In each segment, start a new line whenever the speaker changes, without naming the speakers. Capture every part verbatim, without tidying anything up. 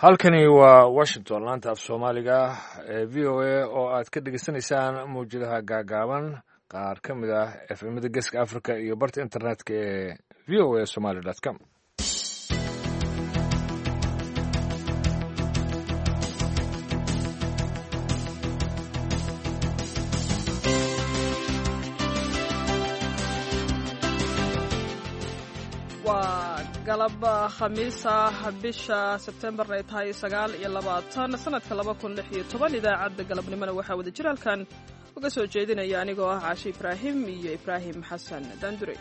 halkani waa washington laanta af soomaaliga ee v o a oo aad ka dhegeysanaysaan mawjadaha gaagaaban qaar ka mid ah efemada geeska africa iyo barta internetka ee v o a somaly dot com
galab khamiisa bisha sebtembar ay tahay sagaal iyo labaatan sanadka laba kun lix iyo toban idaacadda galabnimona waxaa wada jir halkan uga soo jeedinaya anigoo ah caashi ibraahim iyo ibraahim xasan daandure.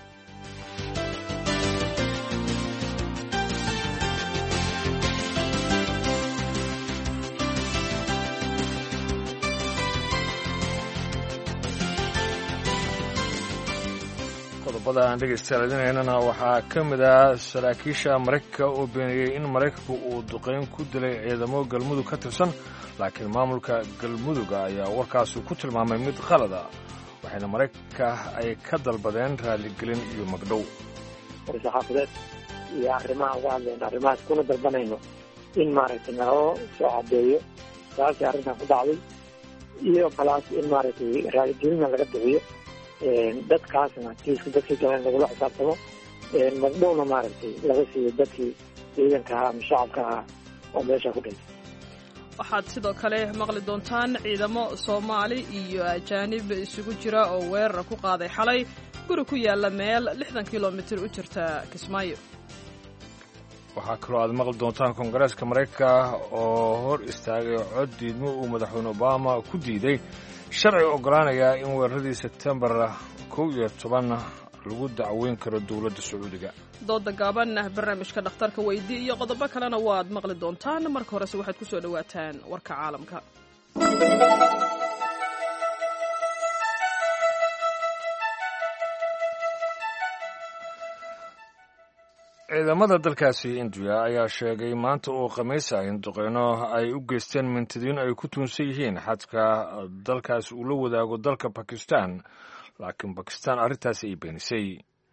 qodobada aan dhegeystaalaadinaynana waxaa ka mid ah saraakiisha maraykanka oo beeniyey in maraykanku uu duqayn ku dilay ciidamo galmudug ka tirsan laakiin maamulka galmuduga ayaa warkaasu ku tilmaamay mid qalada waxayna maraykanka ay ka dalbadeen raaligelin iyo magdhow
war-saxaafadeed iyo arrimaha uga hadlayno arrimahaas kuna dalbanayno in maaragtay naloo soo cadeeyo saasii arrintan ku dhacday iyo kalaas in maaragtay raaligelina laga bixiyo dadkaasna kiiska dadkii galeen lagula xisaabtamo magdhowna maaragtay laga siiyo dadkii ciidanka ahaa ama shacabka ahaa oo meesha ku dhintay.
waxaad sidoo kale maqli doontaan ciidamo soomaali iyo ajaanib isugu jira oo weerar ku qaaday xalay guri ku yaala meel lixdan kilomitir u jirta kismaayo.
waxaa kaloo aad maqli doontaan koongareeska maraykanka oo hor istaagay cod diidmo uu madaxweyne obama ku diiday sharci oggolaanaya in weeraradii sebtembar kow iyo toban lagu dacweyn karo dowladda sacuudiga.
dooda gaaban barnaamijka dhakhtarka weydii iyo qodobo kalena waad maqli doontaan. marka horese waxaad ku soo dhowaataan warka caalamka.
ciidamada dalkaasi indiya ayaa sheegay maanta oo khamiis ah in duqeyno ay u geysteen mintidiin ay ku tuunsan yihiin xadka dalkaasi uu la wadaago dalka bakistan laakiin bakistan arrintaasi ay beenisay.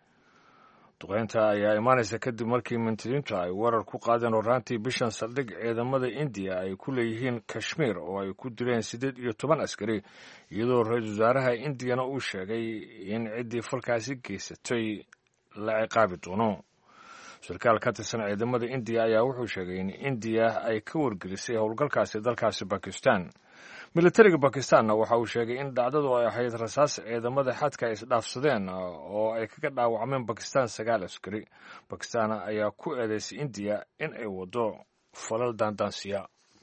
duqeynta ayaa imaanaysa kadib markii mintidiintu ay weerar ku qaadeen horaantii bishan saldhig ciidamada indiya ay ku leeyihiin kashmiir oo ay ku dileen siddeed iyo toban askari iyadoo ra-iisul wasaaraha indiyana uu sheegay in ciddii falkaasi geysatay la ciqaabi doono. sarkaal ka tirsan ciidamada indiya ayaa wuxuu sheegay in indiya ay ka wargelisay howlgalkaasi dalkaasi bakistan. militariga bakistanna waxa uu sheegay in dhacdadu ay ahayd rasaas ciidamada xadka ay isdhaafsadeen oo ay kaga dhaawacmeen bakistan sagaal askari. bakistan ayaa ku eedeysay indiya in ay wado falal daandaansiya.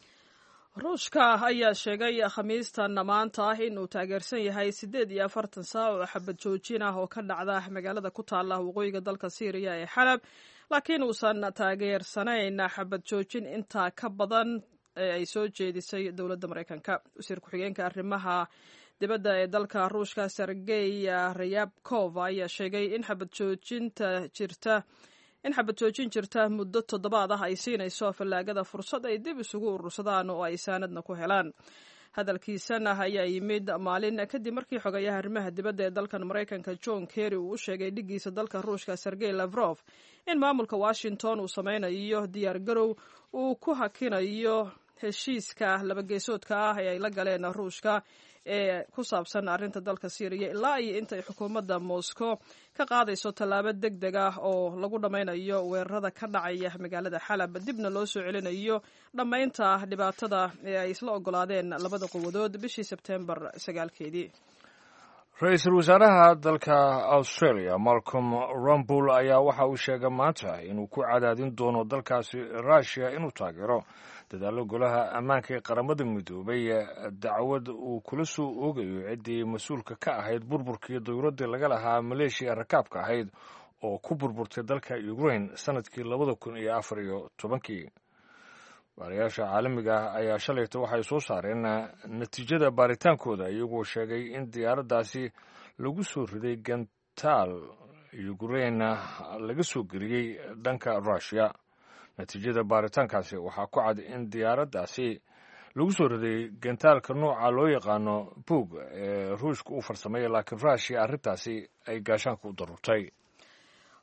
ruushka ayaa sheegay khamiistan maanta ah inuu taageersan yahay siddeed iyo afartan saac oo xabad joojin ah oo ka dhacda magaalada ku taala waqooyiga dalka syriya ee xalab laakiin uusan taageersanayn xabad joojin intaa ka badan ee ay soo jeedisay dowladda maraykanka. wasiir ku-xigeenka arrimaha dibadda ee dalka ruushka sergey ryabkov ayaa sheegay in xabad joojinta jirta in xabad joojin jirta muddo toddobaad ah ay siinayso fallaagada fursad ay dib isugu urursadaan oo ay saanadna ku helaan. hadalkiisana ayaa yimid maalin kadib markii xogayaha arrimaha dibadda ee dalkan maraykanka john kerry uu u sheegay dhigiisa dalka ruushka sergey lavrov in maamulka washington uu sameynayo diyaar garow uu ku hakinayo heshiiska labageesoodka ah ee ay la galeen ruushka ee ku saabsan arrinta dalka syriya ilaa iyo intay xukuumadda moscow ka qaadayso tallaabo deg deg ah oo lagu dhammaynayo weerarada ka dhacaya magaalada xalab dibna loo soo celinayo dhammaynta dhibaatada ee ay isla oggolaadeen labada quwadood bishii sebtembar sagaalkeedii.
ra-iisul wasaaraha dalka australia malcolm rumbul ayaa waxa uu sheegay maanta inuu ku cadaadin doono dalkaasi rushia inuu taageero dadaallo golaha ammaanka ee qaramada midoobay dacwad uu kula soo oogayo ciddii mas-uulka ka ahayd burburkii dowladdii laga lahaa maleeshiya rakaabka ahayd oo ku burburtay dalka ukraine sanadkii labada kun iyo afar iyo tobankii. baarayaasha caalamiga ah ayaa shalayta waxay soo saareen natiijada baaritaankooda iyagoo sheegay in diyaaraddaasi lagu soo riday gantaal ukraine laga soo geliyey dhanka rushia. natiijada baaritaankaasi waxaa ku cad in diyaaraddaasi lagu soo riday gantaalka nooca loo yaqaano bug ee ruushka u farsameeyey laakiin rushia arrintaasi ay gaashaanka u darurtay.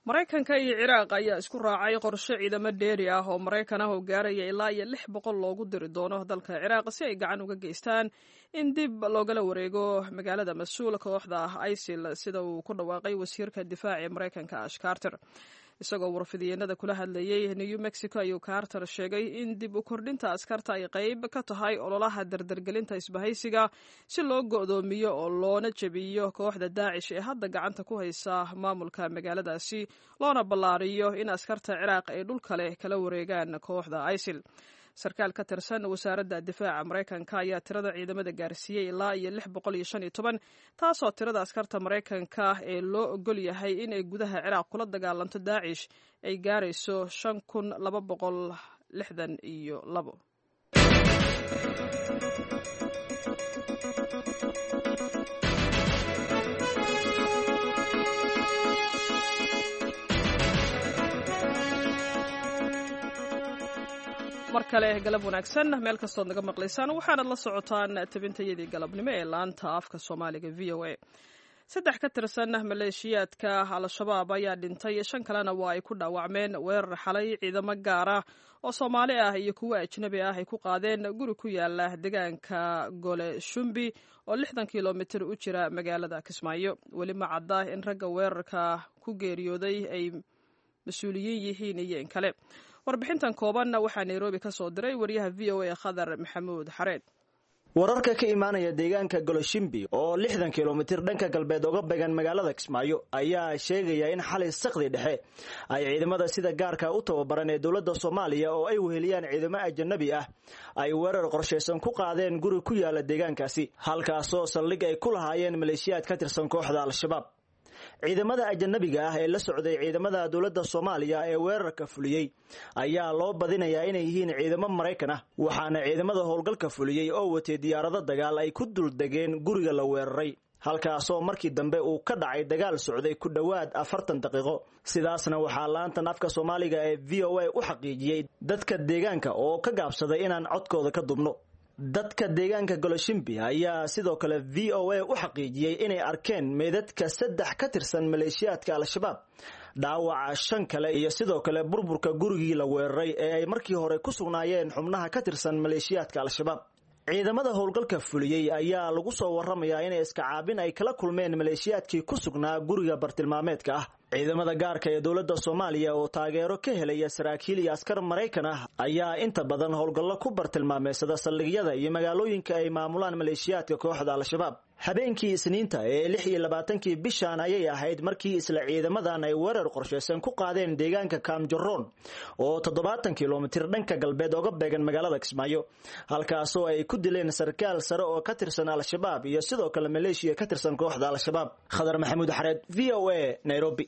maraykanka iyo ciraaq ayaa isku raacay qorshe ciidamo dheeri ah oo maraykan ah oo gaaraya ilaa iyo lix boqol loogu diri doono dalka ciraaq si ay gacan uga geystaan in dib loogala wareego magaalada mas-uul kooxda isil sida uu ku dhawaaqay wasiirka difaaca ee maraykanka ash carter. isagoo warfidiyeenada kula hadlayay new mexico ayuu carter sheegay in dib u kordhinta askarta ay qayb ka tahay ololaha dardargelinta isbahaysiga si loo go'doomiyo oo loona jebiyo kooxda daacish ee hadda gacanta ku haysa maamulka magaaladaasi loona ballaariyo in askarta ciraaq ay dhul kale kala wareegaan kooxda isil. sarkaal ka tirsan wasaaradda difaaca maraykanka ayaa tirada ciidamada gaarsiiyey ilaa iyo lix boqol iyo shan iyo toban taasoo tirada askarta maraykanka ee loo ogol yahay inay gudaha ciraaq kula dagaalanto daacish ay gaarayso shan kun laba boqol lixdan iyo labo. mar kale galab wanaagsan meel kastood naga maqlaysaan waxaanad la socotaan tabintayadii galabnimo ee laanta afka soomaaliga v o a. saddex ka tirsan maleeshiyaadka al-shabaab ayaa dhintay, shan kalena waa ay ku dhaawacmeen weerar xalay ciidamo gaar ah oo soomaali ah iyo kuwo ajnabi ah ay ku qaadeen guri ku yaala deegaanka gole shumbi oo lixdan kilomitir u jira magaalada kismaayo. weli ma cadda in ragga weerarka ku geeriyooday ay mas-uuliyiin yihiin iyo in kale. warbixintan kooban waxaa nairobi ka soo diray wariyaha v o a khadar maxamuud xareed.
wararka ka imaanaya deegaanka goloshimbi oo lixdan kilomitir dhanka galbeed uga began magaalada kismaayo ayaa sheegaya in xalay sakdi dhexe ay ciidamada sida gaarka u tababaran ee dowladda soomaaliya oo ay weheliyaan ciidamo ajanabi ah ay weerar qorshaysan ku qaadeen guri ku yaala deegaankaasi, halkaasoo saldhig ay ku lahaayeen maleeshiyaad ka tirsan kooxda al-shabaab. ciidamada ajanabiga ah ee la socday ciidamada dowladda soomaaliya ee weerarka fuliyey ayaa loo badinayaa inay yihiin ciidamo maraykan ah, waxaana ciidamada howlgalka fuliyey oo watay diyaarado dagaal ay ku duldegeen guriga la weeraray, halkaasoo markii dambe uu ka dhacay dagaal socday ku dhowaad afartan daqiiqo. sidaasna waxaa laantan afka soomaaliga ee v o a u xaqiijiyey dadka deegaanka oo ka gaabsaday inaan codkooda ka dubno. dadka deegaanka goloshimbi ayaa sidoo kale v o a u xaqiijiyey inay arkeen meedadka saddex ka tirsan maleeshiyaadka al-shabaab, dhaawaca shan kale iyo sidoo kale burburka gurigii la weeraray ee ay markii hore ku sugnaayeen xubnaha ka tirsan maleeshiyaadka al-shabaab. ciidamada howlgalka fuliyey ayaa lagu soo waramayaa inay iska caabin ay kala kulmeen maleeshiyaadkii ku sugnaa guriga bartilmaameedka ah. ciidamada gaarka ee dowladda soomaaliya oo taageero ka helaya saraakiil iyo askar maraykan ah ayaa inta badan howlgallo ku bartilmaameedsada saldhigyada iyo magaalooyinka ay maamulaan maleeshiyaadka kooxda al-shabaab. habeenkii isniinta ee lix iyo labaatankii bishan ayay ahayd markii isla ciidamadan ay weerar qorshaysan ku qaadeen deegaanka kaamjaroon oo toddobaatan kilomitir dhanka galbeed oga beegan magaalada kismaayo, halkaasoo ay ku dileen sarkaal sare oo ka tirsan al-shabaab iyo sidoo kale maleeshiya ka tirsan kooxda al-shabaab. khadar maxamuud xareed, v o a, Nairobi.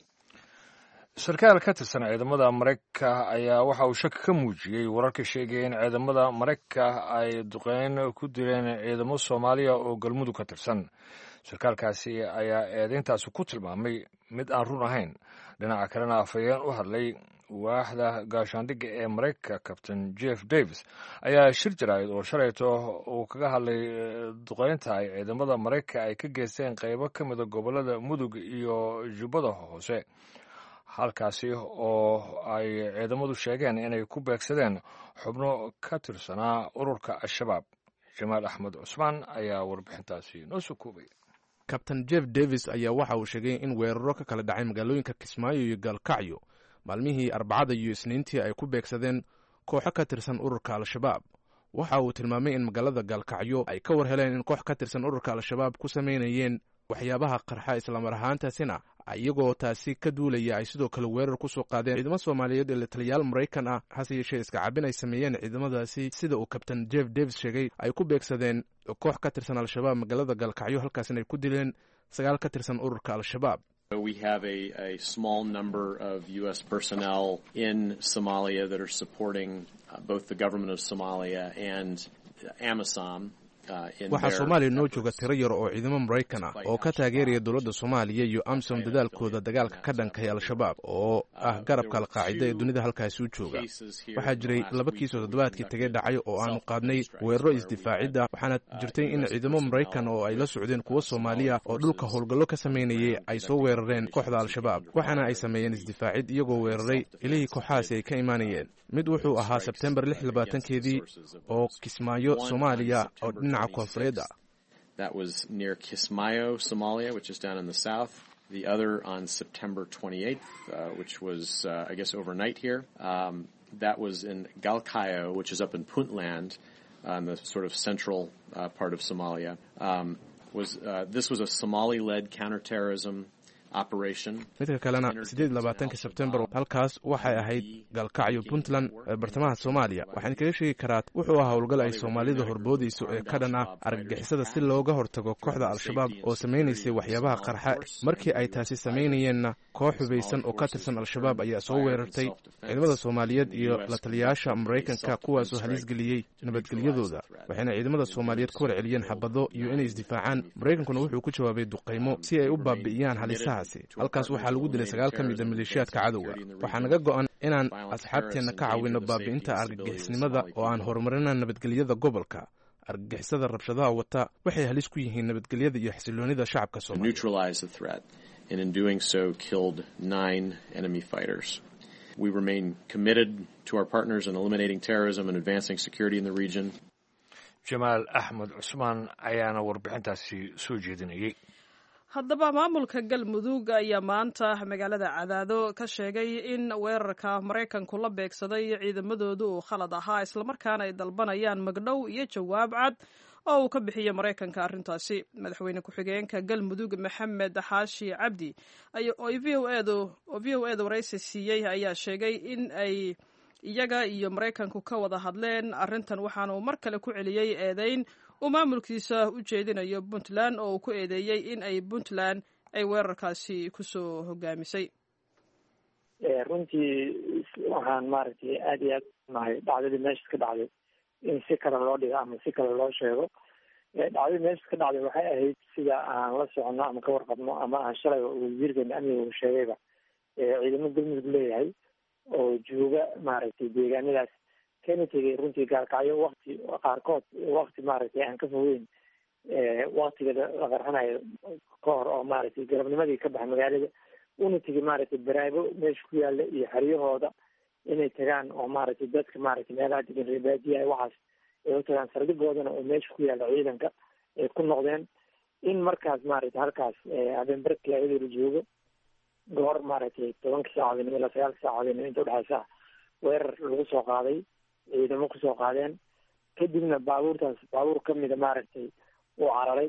sarkaal ka tirsan ciidamada maraykanka ayaa waxa uu shaki ka muujiyey wararka sheegaya in ciidamada maraykanka ay duqeyn ku dileen ciidamo soomaaliya oo galmudug ka tirsan. sarkaalkaasi ayaa eedayntaasi ku tilmaamay mid aan run ahayn. dhinaca kalena afhayeen u hadlay waaxda gaashaandhigga ee maraykanka kabtain jeff davis ayaa shir jaraa'id oo shalayto uu kaga hadlay duqeynta ay ciidamada maraykanka ay ka geysteen qaybo ka mida gobollada mudug iyo jubbada hoose, halkaasi oo ay ciidamadu sheegeen inay ku beegsadeen xubno ka tirsanaa ururka al-shabaab. jamaal axmed cusmaan ayaa warbixintaasi noo soo koobay.
kabtain jeff davis ayaa waxa uu sheegay in weeraro ka kala dhacay magaalooyinka kismaayo iyo gaalkacyo maalmihii arbacada iyo isniintii ay ku beegsadeen kooxo ka tirsan ururka al-shabaab. waxa uu tilmaamay in magaalada gaalkacyo ay ka war heleen in koox ka tirsan ururka al-shabaab ku samaynayeen waxyaabaha qarxa islamar ahaantaasina iyagoo taasi ka duulaya ay sidoo kale weerar ku soo qaadeen ciidamo soomaaliyeed ee la taliyaal maraykan ah, hase yeeshee iska cabin ay sameeyeen ciidamadaasi sida uu kabtain jeff davis sheegay ay ku beegsadeen koox ka tirsan al-shabaab magaalada gaalkacyo, halkaasina ay ku dileen sagaal ka tirsan ururka al-shabaab.
We have a, a small number of U S personnel in Somalia that are supporting uh, both the government of Somalia and AMISOM.
waxaa soomaaliya noo jooga tiro yar oo ciidamo maraykan ah oo ka taageeraya dowladda soomaaliya iyo amsom dadaalkooda dagaalka ka dhankay al-shabaab oo ah garabka alqaacida ee dunida halkaasi u jooga. waxaa jiray laba kiis oo toddobaadkii tagay dhacay oo aanu qaadnay weeraro isdifaacidda, waxaana jirtay in ciidamo maraykan oo ay la socdeen kuwa soomaaliya oo dhulka howlgallo ka samaynayay ay soo weerareen kooxda al-shabaab, waxaana ay sameeyeen isdifaacid iyagoo weeraray ilihii kooxahaasi ay ka imaanayeen. mid wuxuu ahaa sebtembar lix iyo labaatankeedii oo Kismaayo, Soomaaliya oo dhinaca koonfureed ah.
That was near Kismayo, Somalia, which is down in the south. The other on September twenty-eighth, uh, which was, uh, I guess, overnight here. Um, that was in Galkayo, which is up in Puntland, on the sort of central uh, part of Somalia. Um, was uh, this was a Somali-led counterterrorism
midka kalena siddeed iyo labaatanka sebtembar halkaas waxay ahayd Galkacyo, Puntland, bartamaha Soomaaliya. waxaan kaga sheegi karaa wuxuu ahaa howlgal ay Soomaalida horboodayso ee ka dhan ah argagixisada si looga hortago kooxda al-shabaab oo samaynaysay waxyaabaha qarxa. markii ay taasi samaynayeenna koox hubaysan oo ka tirsan al-shabaab ayaa soo weerartay ciidamada Soomaaliyeed iyo la taliyayaasha Maraykanka, kuwaasoo halis geliyey nabadgelyadooda, waxayna ciidamada Soomaaliyeed ku warceliyeen xabado iyo inay isdifaacaan. Maraykankuna wuxuu ku jawaabay duqaymo si ay u baabi'iyaan halisaha. halkaas waxaa lagu dilay sagaal ka mid a maleeshiyaadka cadowga. waxaa naga go'an inaan asxaabteenna ka caawino baabi'inta argagixisnimada oo aan horumarina nabadgelyada gobolka. argagixisada rabshadaha wata waxay halis ku yihiin nabadgelyada iyo xasiloonida shacabka Soomaaliya.
We remain committed to our partners in eliminating terrorism and advancing security in the region.
Jamaal Axmed Cusmaan ayaana warbixintaasi soo jeedinayay.
haddaba maamulka galmudug ayaa maanta magaalada Cadaado ka sheegay in weerarka Maraykanku la beegsaday ciidamadoodu uu khalad ahaa, islamarkaana ay dalbanayaan magdhow iyo jawaab cad oo uu ka bixiyo Maraykanka arrintaasi. madaxweyne ku-xigeenka galmudug Maxamed Xaashi Cabdi oo V O A da waraysi siiyey ayaa sheegay in ay iyaga iyo Maraykanku ka wada hadleen arrintan, waxaana uu mar kale ku celiyey eedeyn uu maamulkiisa u jeedinayo Puntland oo uu ku eedeeyey in ay Puntland ay weerarkaasi kusoo hogaamisay.
runtii waxaan maaragtay aad iyo aad nahay dhacdadii meesha ka dhacday in si kale loo dhigo ama si kale loo sheego. dhacdadii meesha ka dhacday waxay ahayd sida aan la soconno ama ka warqabno ama aan shalay wasiirkeena amniga uu sheegayba ciidamo galmudug leeyahay oo jooga maaragtay deegaanadaas kana tegay runtii Gaalkacyo wakti qaarkood wakti maaragtay aan ka fogeyn waktiga la qarxanayo ka hor oo maaragtay galabnimadii ka baxay magaalada una tegay maaragtay baraago meesha ku yaalla iyo xeryahooda inay tagaan oo maaragtay dadka maaragtay meelaha degan reebaadiyaha waxaas ay u tagaan saldhigoodana oo meesha ku yaalla ciidanka ay ku noqdeen in markaas maaragtay halkaas habeen barkii ayadoo la joogo goor maaragtay tobanka saacadood ilaa sagaalka saacadood inta udhexaysa weerar lagu soo qaaday, ciidamo kusoo qaadeen. kadibna baabuurtaas baabuur ka mida maaragtay uu cararay,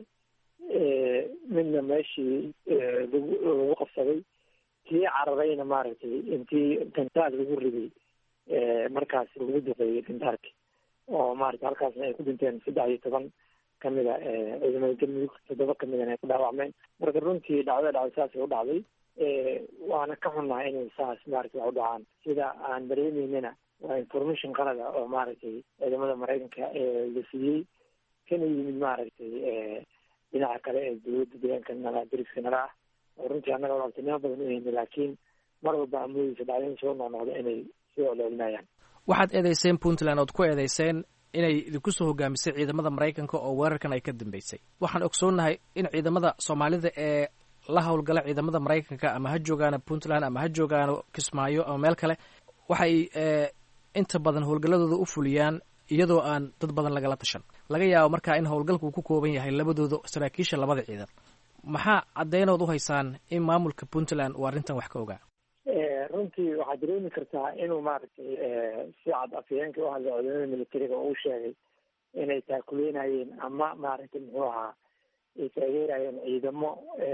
midna meeshii lagu lagu qabsaday, kii cararayna maaragtay intii gantaal lagu riday markaas lagu duqeeyey gantaalki oo maaragtay halkaasna ay ku dhinteen saddex iyo toban ka mida ciidamada galmudug, toddoba ka midana ay ku dhaawacmeen. marka runtii dhacdada dhacday saasay u dhacday, waana ka xunnahay inay saas maaragtay wax u dhacaan. sida aan dareemaynana waa information qalada oo maaragtay ciidamada Maraykanka la siiyey kana yimid maaragtay dhinaca kale ee dowladda deegaanka nala dariska nala ah oo runtii annaga walaaltinimo badan u hayna, laakiin mar walba amoodeysa dhacdooyin soo noqnoqda inay soo celcelinayaan.
waxaad eedeyseen Puntland ood ku eedeyseen inay idinku soo hogaamisay ciidamada Maraykanka oo weerarkan ay ka dambeysay. waxaan ogsoonnahay in ciidamada Soomaalida ee la howlgala ciidamada Maraykanka ama ha joogaana Puntland ama ha joogaana Kismaayo ama meel kale waxay inta badan howlgaladooda u fuliyaan iyadoo aan dad badan lagala tashan. laga yaabo markaa in howlgalku ku kooban yahay labadooda saraakiisha labada ciidan. maxaa cadeynood u haysaan in maamulka Puntland uu arrintan wax ka ogaa?
runtii waxaad dareemi kartaa inuu maaragtay si cad afhayeenka u hadlay ciidamada militariga oo uu sheegay inay taakuleynayeen ama maaragtay muxuu ahaa ay taageerayeen ciidamo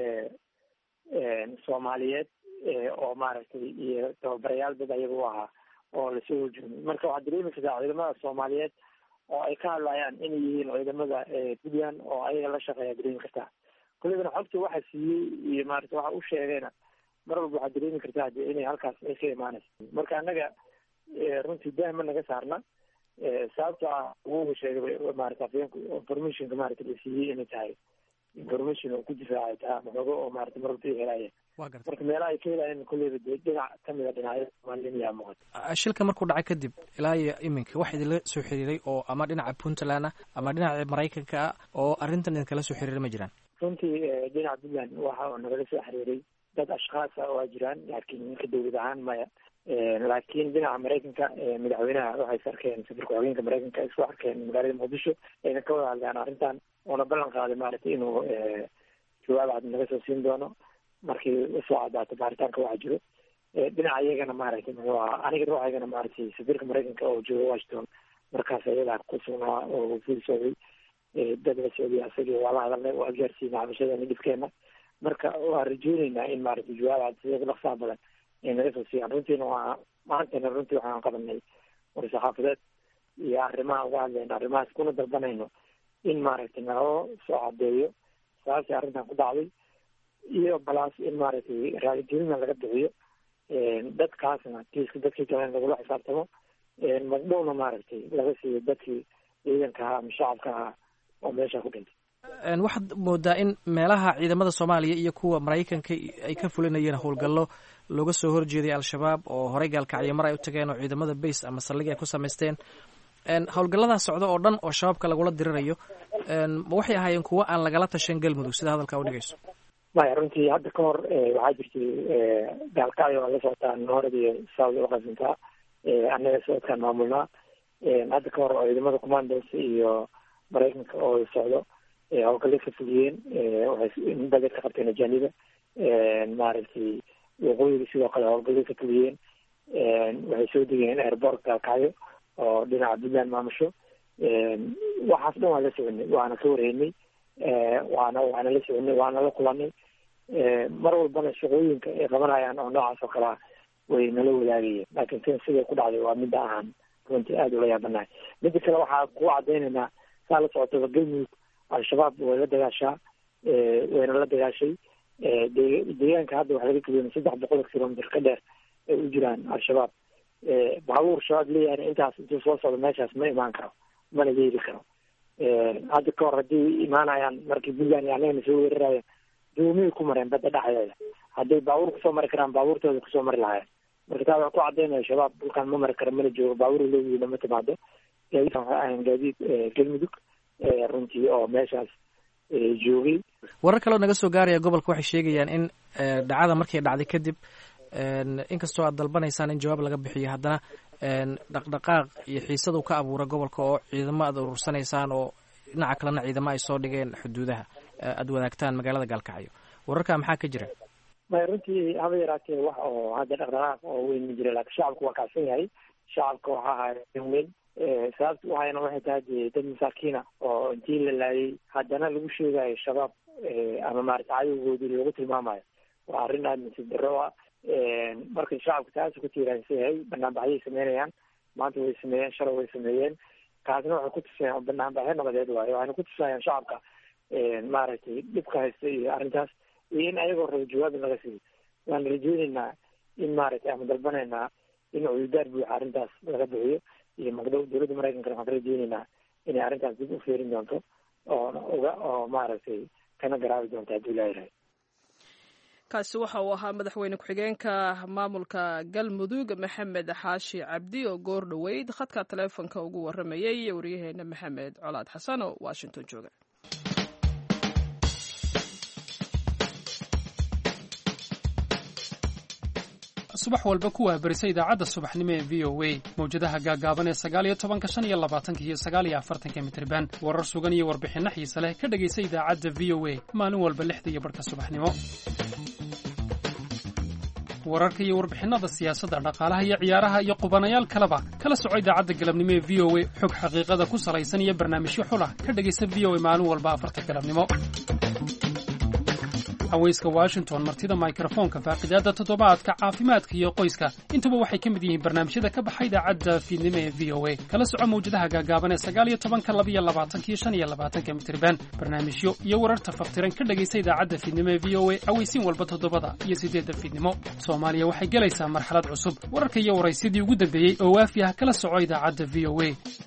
Soomaaliyeed oo maaragtay iyo tababarayaal dad ayaga u ahaa oo lasoo hujumay. marka waxaad dareemi kartaa ciidamada Soomaaliyeed oo ay ka hadlayaan inay yihiin ciidamada Puntland oo ayaga la shaqeeya dareemi kartaa. kullibana xogta waxa siiyey iyo maaragtay waxa u sheegayna mar walba waxaad dareemi kartaa inay halkaas ay ka imaanayso. marka annaga runtii daahma naga saarna sababto ah uu sheegay maarata afyeenku informationka maarata la siiyey inay tahay information oo ku difaacay taa maxooga oo maarata marabta helaya marka meelaha ay ka helayeen kulleyba dee dhinac kamida dhinacyada soomaaliyaniyaa muuqata
shilka markuu dhacay kadib ilaa iyo iminka wax idinla soo xiriiray oo ama dhinaca puntland ah ama dhinaca maraykanka ah oo arrintan idinkala soo xiriiray ma jiraan
runtii dhinaca puntland waxa oo nagala soo xiriiray dad ashkhaas ah waa jiraan laakiin ninka dawlad ahaan maya laakiin dhinaca maraykanka madaxweynaha waxay is arkeen safarka hogeenka maraykanka ay isku arkeen magaalada muqdisho ayna ka wada hadleen arrintan oona ballan qaaday maaragtay inuu jawaab cad naga soo siin doono markii usoo cadaato baaritaanka waxa jiro dhinaca iyagana maaragtay muxuu aha aniga ruuxaygana maaragtay safiirka maraykanka oo jooga washington markaas ayadaa ku sugnaa oo fil socday dad la socday asagii waa la hadalnay waa gaarsiinay cabashadana dhibkeena marka waa rajooneynaa in maaragtay jawaab cad sida dhaqsaha badan ay naga soo siiyaan runtiina waa maantana runtii waxaan qabanay war-saxaafadeed iyo arrimaha uga hadlayna arrimahaas kuna dalbanayno in maaragtay naloo soo cadeeyo saasi arrintan ku dhacday iyo balaas in maaragtay raaligelina laga bixiyo dadkaasna kiiska dadkii kale in lagula xisaabtamo magdhowna maaragtay laga siiyo dadkii ciidanka ahaa ama shacabka ahaa oo meesha ku dhintay
waxaad moodaa in meelaha ciidamada soomaaliya iyo kuwa maraykanka ay ka fulinayeen howlgallo looga soo horjeeday al-shabaab oo horey gaalkacyo mar ay u tageen oo ciidamada base ama saldhig ay ku samaysteen howlgalladaas socda oo dhan oo shabaabka lagula dirirayo ma waxay ahaayeen kuwo aan lagala tashan galmudug sida hadalkaa u dhigayso
maya runtii hadda ka hor waxaa jirtay gaalkacyo oo la socotaa noorad iyo south uqasintaa annaga socodkaan maamulnaa hadda ka hor oo ciidamada commandos iyo maraykanka oo socdo howlgallay ka fuliyeen waxay badar ka qabteen ajaaniba maaragtay waqooyiga sidoo kale howlgallay ka fuliyeen waxay soo degeen airport gaalkacyo oo dhinaca puntland maamusho waxaas dhan waan la soconay waana ka wareynay waana waana la soconay waana la kulanay mar walbana shaqooyinka ay qabanayaan oo noocaas oo kalea way nala wadaagayeen laakiin tan siday ku dhacday waa midda ahaan runtii aada ula yaabanahay midda kale waxaa kugu cadaynaynaa saa la socotaba galmudug al-shabaab way la dagaashaa wayna la dagaashay deegaanka hadda waxa laga keliyay saddex boqol kilomitr ka dheer ay u jiraan al-shabaab baabuur shabaab leeyahay intaas intuu soo socdo meeshaas ma imaan karo mana yeeli karo hadda ka hor haddii imaanayaan markii puntland iyo annagana soo weeraraya doomiyay ku mareen badda dhexdeeda hadday baabuur kusoo mari karaan baabuurtooda kusoo mari lahayen marka taa waxaa ku cadaynaya shabaab dhulkaan ma mari karo mana joogo baabuur leeyihiina ma timaado gaadiidkan waxay ahayn gaadiid galmudug runtii oo meeshaas joogay
warar kaleo naga soo gaaraya gobolka waxay sheegayaan in dhacada markay dhacday kadib inkastoo aad dalbanaysaan in jawaab laga bixiyo haddana dhaqdhaqaaq iyo xiisad uu ka abuura gobolka oo ciidamo aad urursanaysaan oo dhinaca kalena ciidamo ay soo dhigeen xuduudaha aada wadaagtaan magaalada gaalkacyo wararkaa maxaa ka jira
maya runtii haba yaraatee wax oo hadda dhaqdhaqaaq oo weyn ma jira laakiin shacabku waa kacsan yahay shacabka waxa ahaay weyn sababta u hayana waxay tahay dee dad masaakiina oo intii la laayay haddana lagu sheegayo shabaab ama maarata cadowgoodii lagu tilmaamayo waa arrin aada nasiib darro ah marka shacabka taas ku tiiraansan yahay banaanbaxyay sameynayaan maanta way sameeyeen shalay way sameeyeen kaasna waxay ku tusayaan banaanbaxyo nabadeed waayo waxayna ku tusayaan shacabka maaragtay dhibka haysta iyo arrintaas iyo in ayagoo raba jawaab in laga siiyo waan rajooneynaa in maaragtay ama dalbanaynaa in cududaar buuxa arrintaas laga bixiyo iyo magdhow dowladda maraykankana waxaan ka rajeyneynaa inay arrintaas dib u feerin doonto oo uga oo maaragtay kana garaabi doonto haddii laa yirahay
kaasi waxa uu ahaa madaxweyne ku-xigeenka maamulka galmudug maxamed xaashi cabdi oo goor dhoweyd khadka taleefonka ugu waramayay waryaheena maxamed colaad xasan oo washington jooga
subax walba ku waabarisa idaacadda subaxnimo ee v o a mawjadaha gaagaaban ee sagaal iyo tobanka shan iyo labaatanka iyo sagaal iyo afartanka mitriban warar sugan iyo warbixinno xiise leh ka dhegaysa idaacadda v o a maalin walba lixda iyo barhka subaxnimo wararka iyo warbixinnada siyaasadda dhaqaalaha iyo ciyaaraha iyo qubanayaal kaleba kala soco idaacadda galabnimo ee v o a xog xaqiiqada ku salaysan iyo barnaamijyo xulah ka dhegaysa v o a maalin walba afarta galabnimo haweyska washington martida mikrofoonka faaqidaada toddobaadka caafimaadka iyo qoyska intuba waxay ka mid yihiin barnaamijyada ka baxa idaacadda fiidnimo ee v o a kala soco mawjadaha gaagaaban ee sagaal iyo tobanka laba iyo labaatanka iyo shan iyo labaatanka mitirban barnaamijyo iyo wararta faftiran ka dhegaysa idaacadda fiidnimo ee v o a aweysiin walba toddobada iyo siddeedda fiidnimo soomaaliya waxay gelaysaa marxalad cusub wararka iyo waraysyadii ugu dambeeyey oo waafi ah kala soco idaacadda v o a.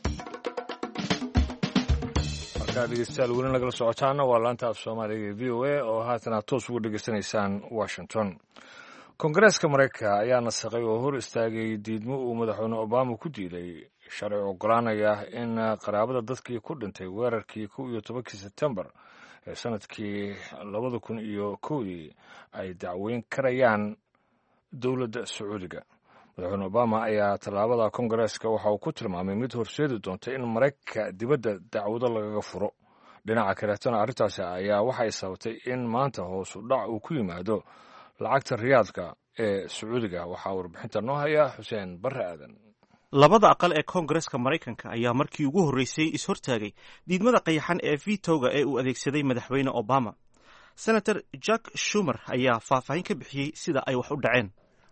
dhegeystayaal weli nagala socotaana waa laanta af soomaaliga ee v o a oo haatana toos ugu dhegeysanaysaan washington. koongareeska maraykanka ayaa nasaqay oo hor istaagay diidmo uu madaxweyne obama ku diiday sharci ogolaanaya in qaraabada dadkii ku dhintay weerarkii kow iyo tobankii sebtembar ee sanadkii labada kun iyo kowdii ay dacweyn karayaan dowladda sacuudiga. madaxweyne obama ayaa tallaabada koongareeska waxa uu ku tilmaamay mid horseedi doonta in maraykanka dibadda dacwado lagaga furo. dhinaca kaleetana arrintaasi ayaa waxay sababtay in maanta hoos u dhac uu ku yimaado lacagta riyaadka ee sacuudiga. waxaa warbixinta noo haya xuseen barre aadan.
labada aqal ee koongareeska maraykanka ayaa markii ugu horreysay is-hortaagay diidmada qayaxan ee vitoga ee uu adeegsaday madaxweyne obama. senator jack shumer ayaa faahfaahin ka bixiyey sida ay wax u dhaceen.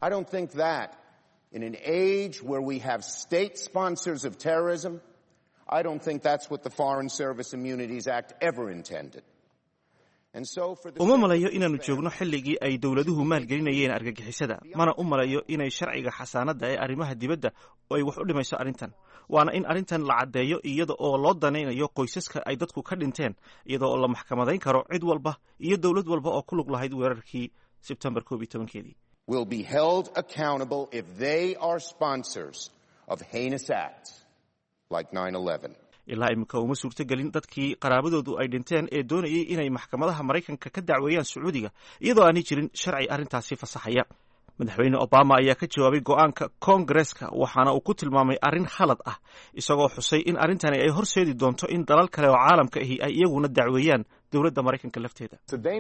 In an age where we have state sponsors of terrorism, I don't think that's what the Foreign Service Immunities Act ever intended. And so for the
uma malayo inaanu joogno xilligii ay dowladuhu maalgelinayeen argagixisada, mana u malayo inay sharciga xasaanadda ee arrimaha dibadda ay wax u dhimayso arrintan. waana in arrintan la caddeeyo iyada oo loo danaynayo qoysaska ay dadku ka dhinteen, iyada oo la maxkamadayn karo cid walba iyo dowlad walba oo ku lug lahayd weerarkii sebtembar koob iyo tobankeedii.
will be held accountable if they are sponsors of heinous acts like nine eleven.
ilaa imika uma suurtogelin dadkii qaraabadoodu ay dhinteen ee doonayay inay maxkamadaha maraykanka ka dacweeyaan sacuudiga iyadoo aanay jirin sharci arrintaasi fasaxaya. madaxweyne obama ayaa ka jawaabay go'aanka koongareeska waxaana uu ku tilmaamay arrin khalad ah, isagoo xusay in arrintani ay horseedi doonto in dalal kale oo caalamka ahi ay iyaguna dacweeyaan dowladda maraykanka lafteeda.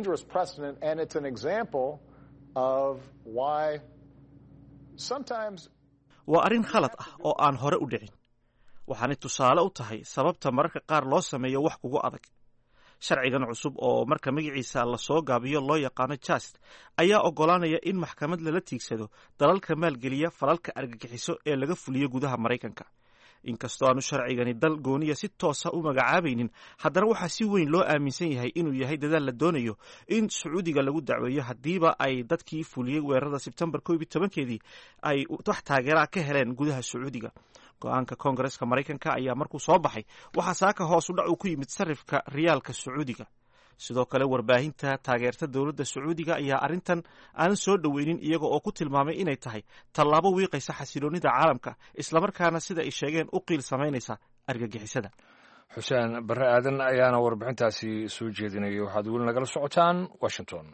waa arrin khalad ah oo aan hore u dhicin, waxaanay tusaale u tahay sababta mararka qaar loo sameeyo wax kugu adag. sharcigan cusub oo marka magaciisa lasoo gaabiyo loo yaqaano jast ayaa oggolaanaya in maxkamad lala tiigsado dalalka maalgeliya falalka argagixiso ee laga fuliyo gudaha maraykanka. inkastoo aanu sharcigani dal gooniya si toosa u magacaabaynin, haddana waxaa si weyn loo aaminsan yahay inuu yahay dadaal la doonayo in sacuudiga lagu dacweeyo haddiiba ay dadkii fuliyey weerarada sebtembar koob iyo tobankeedii ay wax taageera ka heleen gudaha sacuudiga. go-aanka koongareeska maraykanka ayaa markuu soo baxay waxaa saaka hoos u dhac uu ku yimid sarifka riyaalka sacuudiga. sidoo kale warbaahinta taageerta dowladda sacuudiga ayaa arrintan aanan soo dhoweynin iyaga oo ku tilmaamay inay tahay tallaabo wiiqaysa xasiloonnida caalamka islamarkaana sida ay sheegeen u qiil samaynaysa argagixisada.
xuseen barre aadan ayaana warbixintaasi soo jeedinayay. waxaad weli nagala socotaan washington.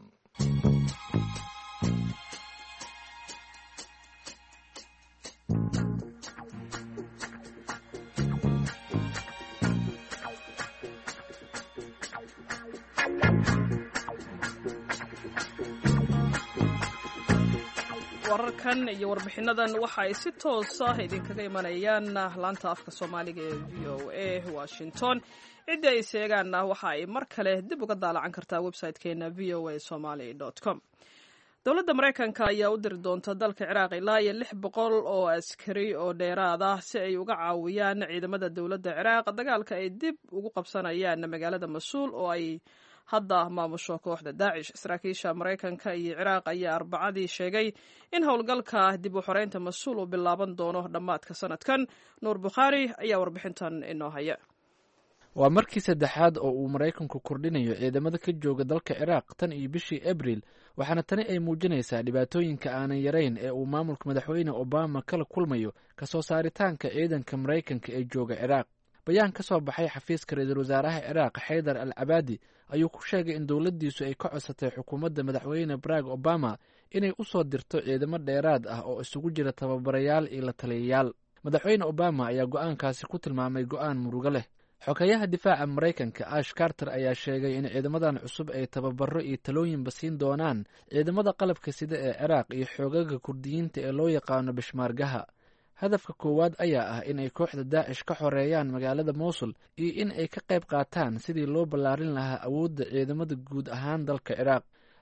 wararkan iyo warbixinadan waxa ay si toos ah idinkaga imanayaan laanta afka soomaaliga ee v o a washington. ciddii ay sheegaanna waxa ay mar kale dib uga daalacan kartaa website-keena v o a somaly dot com. dowladda maraykanka ayaa u diri doonta dalka ciraaq ilaa iyo lix boqol oo askari oo dheeraad ah si ay uga caawiyaan ciidamada dowladda ciraaq dagaalka ay dib ugu qabsanayaan magaalada mas-uul oo ay hadda maamusho kooxda daacish. saraakiisha maraykanka iyo ciraaq ayaa arbacadii sheegay in howlgalka dib u xoreynta mas-uul uu bilaaban doono dhammaadka sanadkan. nuur bukhaari ayaa warbixintan inoo haya.
waa markii saddexaad oo uu maraykanku kordhinayo ciidamada ka jooga dalka ciraaq tan iyo bishii abriil, waxaana tani ay muujinaysaa dhibaatooyinka aanan yarayn ee uu maamulka madaxweyne obama kala kulmayo kasoo saaritaanka ciidanka maraykanka ee jooga ciraaq. bayaan ka soo baxay xafiiska ra-iisul wasaaraha ciraaq xaydar al cabaadi ayuu ku sheegay in dowladdiisu ay ka codsatay xukuumadda madaxweyne barack obama inay u soo dirto ciidamo dheeraad ah oo isugu jira tababarayaal iyo la taliyayaal. madaxweyne obama ayaa go-aankaasi ku tilmaamay go-aan murugo leh. xogeyaha difaaca maraykanka ash carter ayaa sheegay in ciidamadan cusub ay tababaro iyo talooyinba siin doonaan ciidamada qalabka sida ee ciraaq iyo xoogaga kurdiyiinta ee loo yaqaano bishmaargaha. hadafka koowaad ayaa ah in ay kooxda daacish ka xoreeyaan magaalada mowsul iyo in ay ka qayb qaataan sidii loo ballaarin lahaa awoodda ciidamada guud ahaan dalka ciraaq.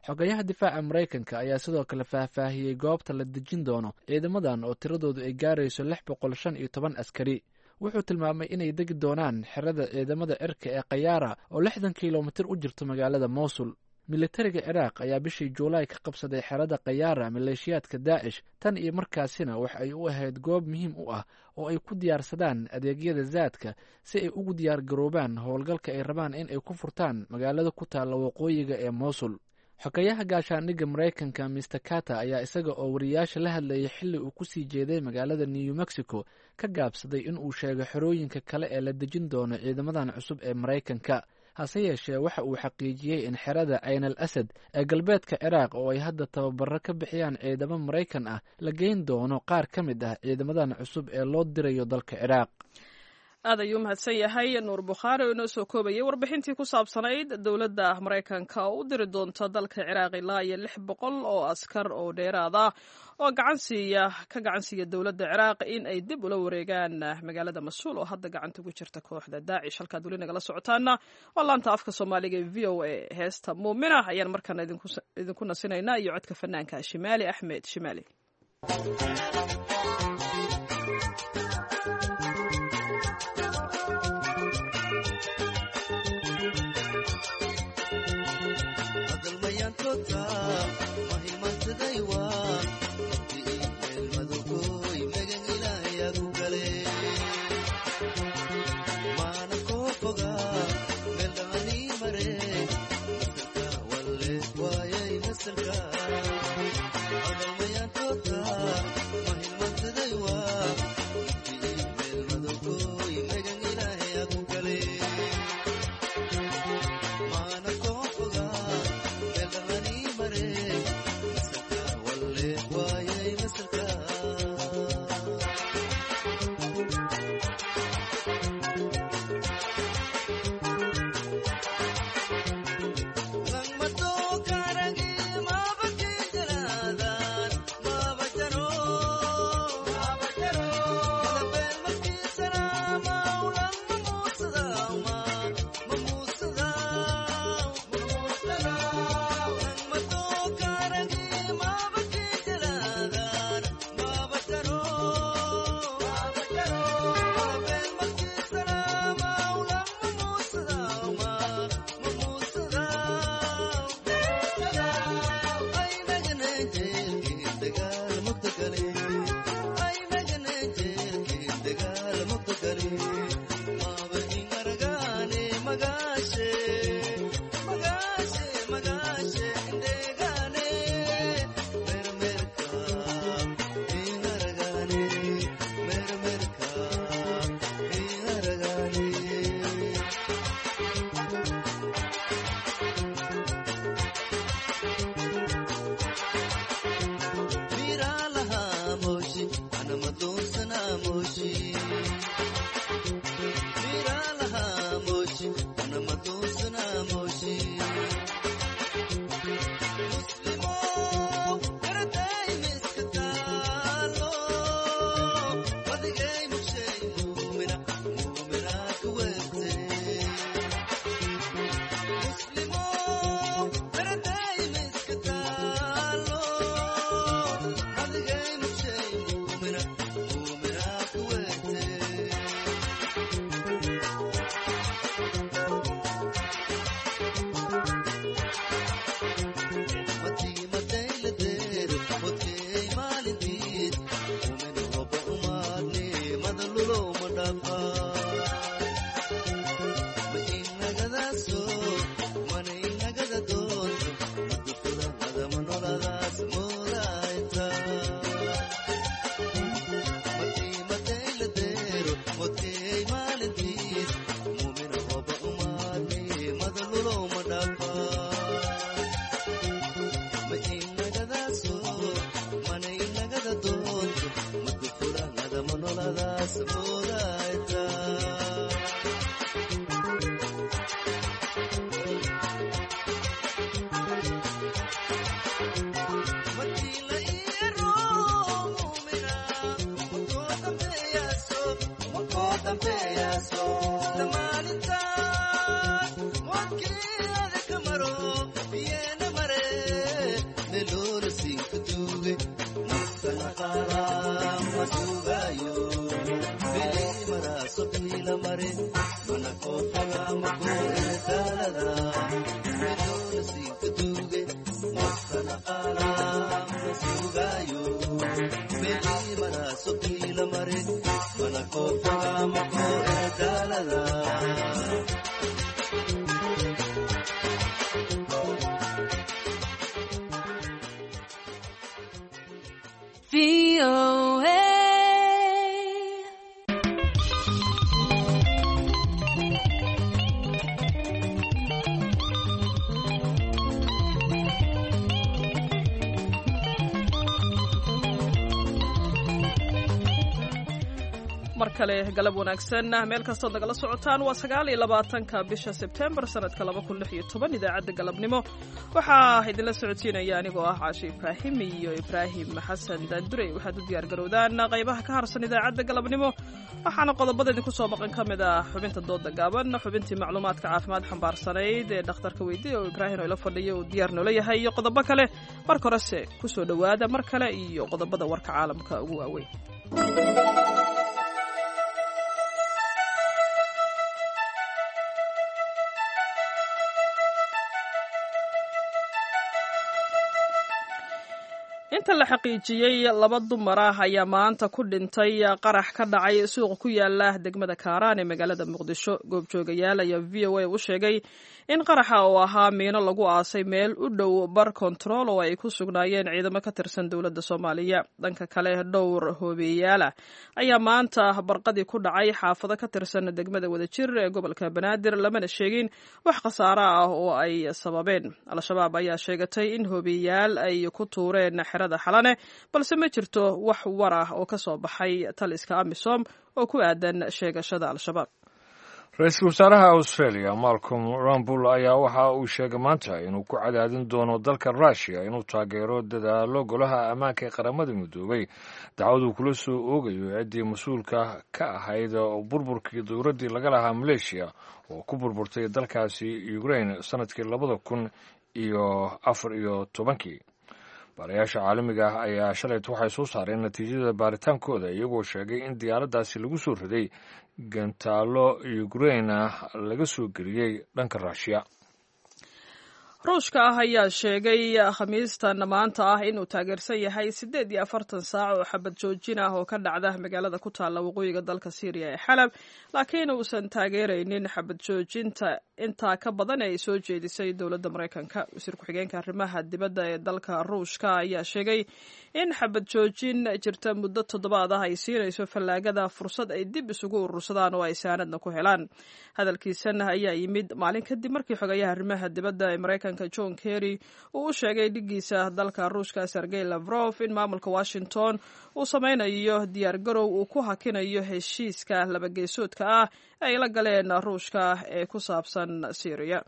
xogayaha difaaca maraykanka ayaa sidoo kale faahfaahiyey goobta la dejin doono ciidamadan oo tiradoodu ay gaarayso lix boqol shan iyo toban askari. wuxuu tilmaamay inay degi doonaan xerada ciidamada cirka ee kayaara oo lixdan kilomitir u jirto magaalada mowsul. militariga ciraaq ayaa bishii juulaay ka qabsaday xerada kayaara maleeshiyaadka daacish, tan iyo markaasina wax ay u ahayd goob muhiim u ah oo ay ku diyaarsadaan adeegyada zaadka si ay ugu diyaar garoobaan howlgalka ay rabaan in ay ku furtaan magaalada ku taalla waqooyiga ee mowsul. xogayaha gaashaandhigga maraykanka mister carter ayaa isaga oo wariyaasha la hadlayay xilli uu kusii jeeday magaalada new mexico ka gaabsaday in uu sheego xerooyinka kale ee la dejin doono ciidamadan cusub ee maraykanka. hase yeeshee waxa uu xaqiijiyey in xerada cayn al asad ee galbeedka ciraaq oo ay hadda tababaro ka bixiyaan ciidamo maraykan ah la geyn doono qaar ka mid ah ciidamadan cusub ee loo dirayo dalka ciraaq.
aad ayuu mahadsan yahay nuur bukhaari oo inoo soo koobayay warbixintii ku saabsanayd dowladda maraykanka oo u diri doonta dalka ciraaq ilaa iyo lix boqol oo askar oo dheeraad ah oo gacansiiya ka gacansiiya dowladda ciraaq in ay dib ula wareegaan magaalada mas-uul oo hadda gacanta ugu jirta kooxda daacish. halkaad weli nagala socotaana waa laanta afka soomaaliga ee v o a. heesta muumina ayaan markaana idinku nasinaynaa iyo codka fanaanka shimaali axmed shimaali.
Mare
mar kale galab wanaagsan meel kastood nagala socotaan waa sagaal iyo labaatanka bisha sebtembar sanadka laba kun lix iyo toban idaacadda galabnimo waxaa idinla socodsiinaya anigoo ah caashi ibraahim iyo ibraahim xasan daandurey waxaad u diyaar garowdaan qaybaha ka harsan idaacadda galabnimo waxaana qodobada idinku soo maqan ka mid ah xubinta dooda gaaban xubintii macluumaadka caafimaad xambaarsanayd ee dhakhtarka weydiye oo ibraahim oo ila fadhiya uu diyaar noola yahay iyo qodobo kale marka horese kusoo dhowaada mar kale iyo qodobada warka caalamka ugu waaweyn. inta la xaqiijiyey laba dumar ah ayaa maanta ku dhintay qarax ka dhacay suuqa ku yaala degmada kaaraan ee magaalada muqdisho. goobjoogayaal ayaa v o a u sheegay in qaraxa oo ahaa miino lagu aasay meel u dhow bar kontarool oo ay ku sugnaayeen ciidamo ka tirsan dowladda soomaaliya. dhanka kale dhowr hoobiyeyaala ayaa maanta barqadii ku dhacay xaafado ka tirsan degmada wadajir ee gobolka banaadir lamana sheegin wax khasaaro ah oo ay sababeen. al-shabaab ayaa sheegatay in hoobiyeyaal ay ku tuureen xerada xalane balse ma jirto wax war ah oo ka soo baxay taliska amisom oo ku aadan sheegashada al-shabaab.
ra-iisul wasaaraha australia malcolm rambul ayaa waxa uu sheegay maanta inuu ku cadaadin doono dalka rushia inuu taageero dadaalo golaha ammaanka ee qaramada midoobay dacwaduu kula soo oogayo ciddii mas-uulka ka ahayd burburkii dowladdii laga lahaa maleeshiya oo ku burburtay dalkaasi ukraine sanadkii labada kun iyo afar iyo tobankii. baarayaasha caalamiga ah ayaa shalayt waxay soo saareen natiijada baaritaankooda iyagoo sheegay in diyaaraddaasi lagu soo riday gantaalo ukraina laga soo geliyey dhanka rushia.
ruushka ah ayaa sheegay khamiistan maanta ah inuu taageersan yahay siddeed iyo afartan saac oo xabad joojin ah oo ka dhacda magaalada ku taalla waqooyiga dalka syriya ee xalab laakiin uusan taageeraynin xabad joojinta intaa ka badan ee ay soo jeedisay dowladda maraykanka. wasiir ku-xigeenka arrimaha dibadda ee dalka ruushka ayaa sheegay in xabad joojin jirta muddo toddobaad ah ay siinayso fallaagada fursad ay dib isugu urursadaan oo ay saanadna ku helaan. hadalkiisan ayaa yimid maalin kadib markii xogayaha arrimaha dibadda ee maraykanka john kerry uu u sheegay dhigiisa dalka ruushka sergey lavrov in maamulka washington uu samaynayo diyaargarow uu ku hakinayo heshiiska labageesoodka ah ay la galeen ruushka ee ku saabsan syriya.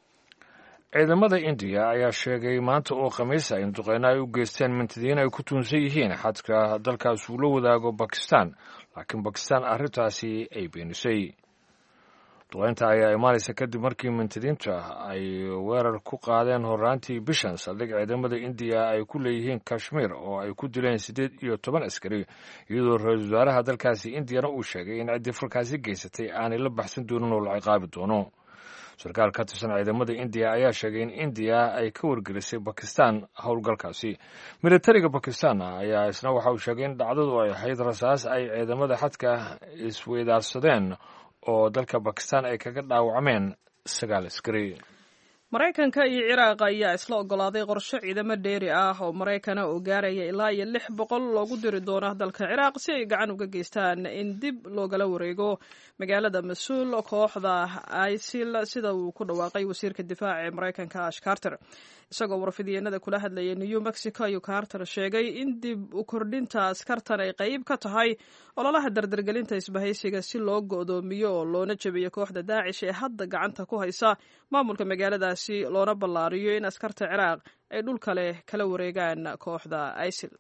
ciidamada indiya ayaa sheegay maanta oo khamiisa in duqeyno ay u geysteen mintidiin ay ku tuunsan yihiin xadka dalkaas uu la wadaago bakistan laakiin bakistan arrintaasi ay beenisay. duqeynta ayaa imaanaysa kadib markii mintidiinta ay weerar ku qaadeen horraantii bishan saldhig ciidamada indiya ay ku leeyihiin kashmir oo ay ku dileen siddeed iyo toban askari iyadoo ra-iisul wasaaraha dalkaasi indiyana uu sheegay in ciddii falkaasi geysatay aanay la baxsan doonin oo la ciqaabi doono. sarkaal ka tirsan ciidamada indiya ayaa sheegay in indiya ay ka wargelisay bakistan howlgalkaasi. militariga bakistan ayaa isna waxa uu sheegay in dhacdadu ay ahayd rasaas ay ciidamada xadka isweydaarsadeen oo dalka bakistan ay kaga dhaawacmeen sagaal askari.
maraykanka iyo ciraaq ayaa isla ogolaaday qorshe ciidamo dheeri ah oo maraykana oo gaaraya ilaa iyo lix boqol loogu diri doono dalka ciraaq si ay gacan uga geystaan in dib loogala wareego magaalada mas-uul kooxda isil sida uu ku dhawaaqay wasiirka difaaca ee maraykanka ash carter. isagoo warfidyeennada kula hadlayay new mexico ayuu carter sheegay in dib u kordhinta askartan ay qayb ka tahay ololaha dardargelinta isbahaysiga si loo go'doomiyo oo loona jebiyo kooxda daacish ee hadda gacanta ku haysa maamulka magaaladaasi loona ballaariyo in askarta ciraaq ay dhul kale kala wareegaan kooxda isil.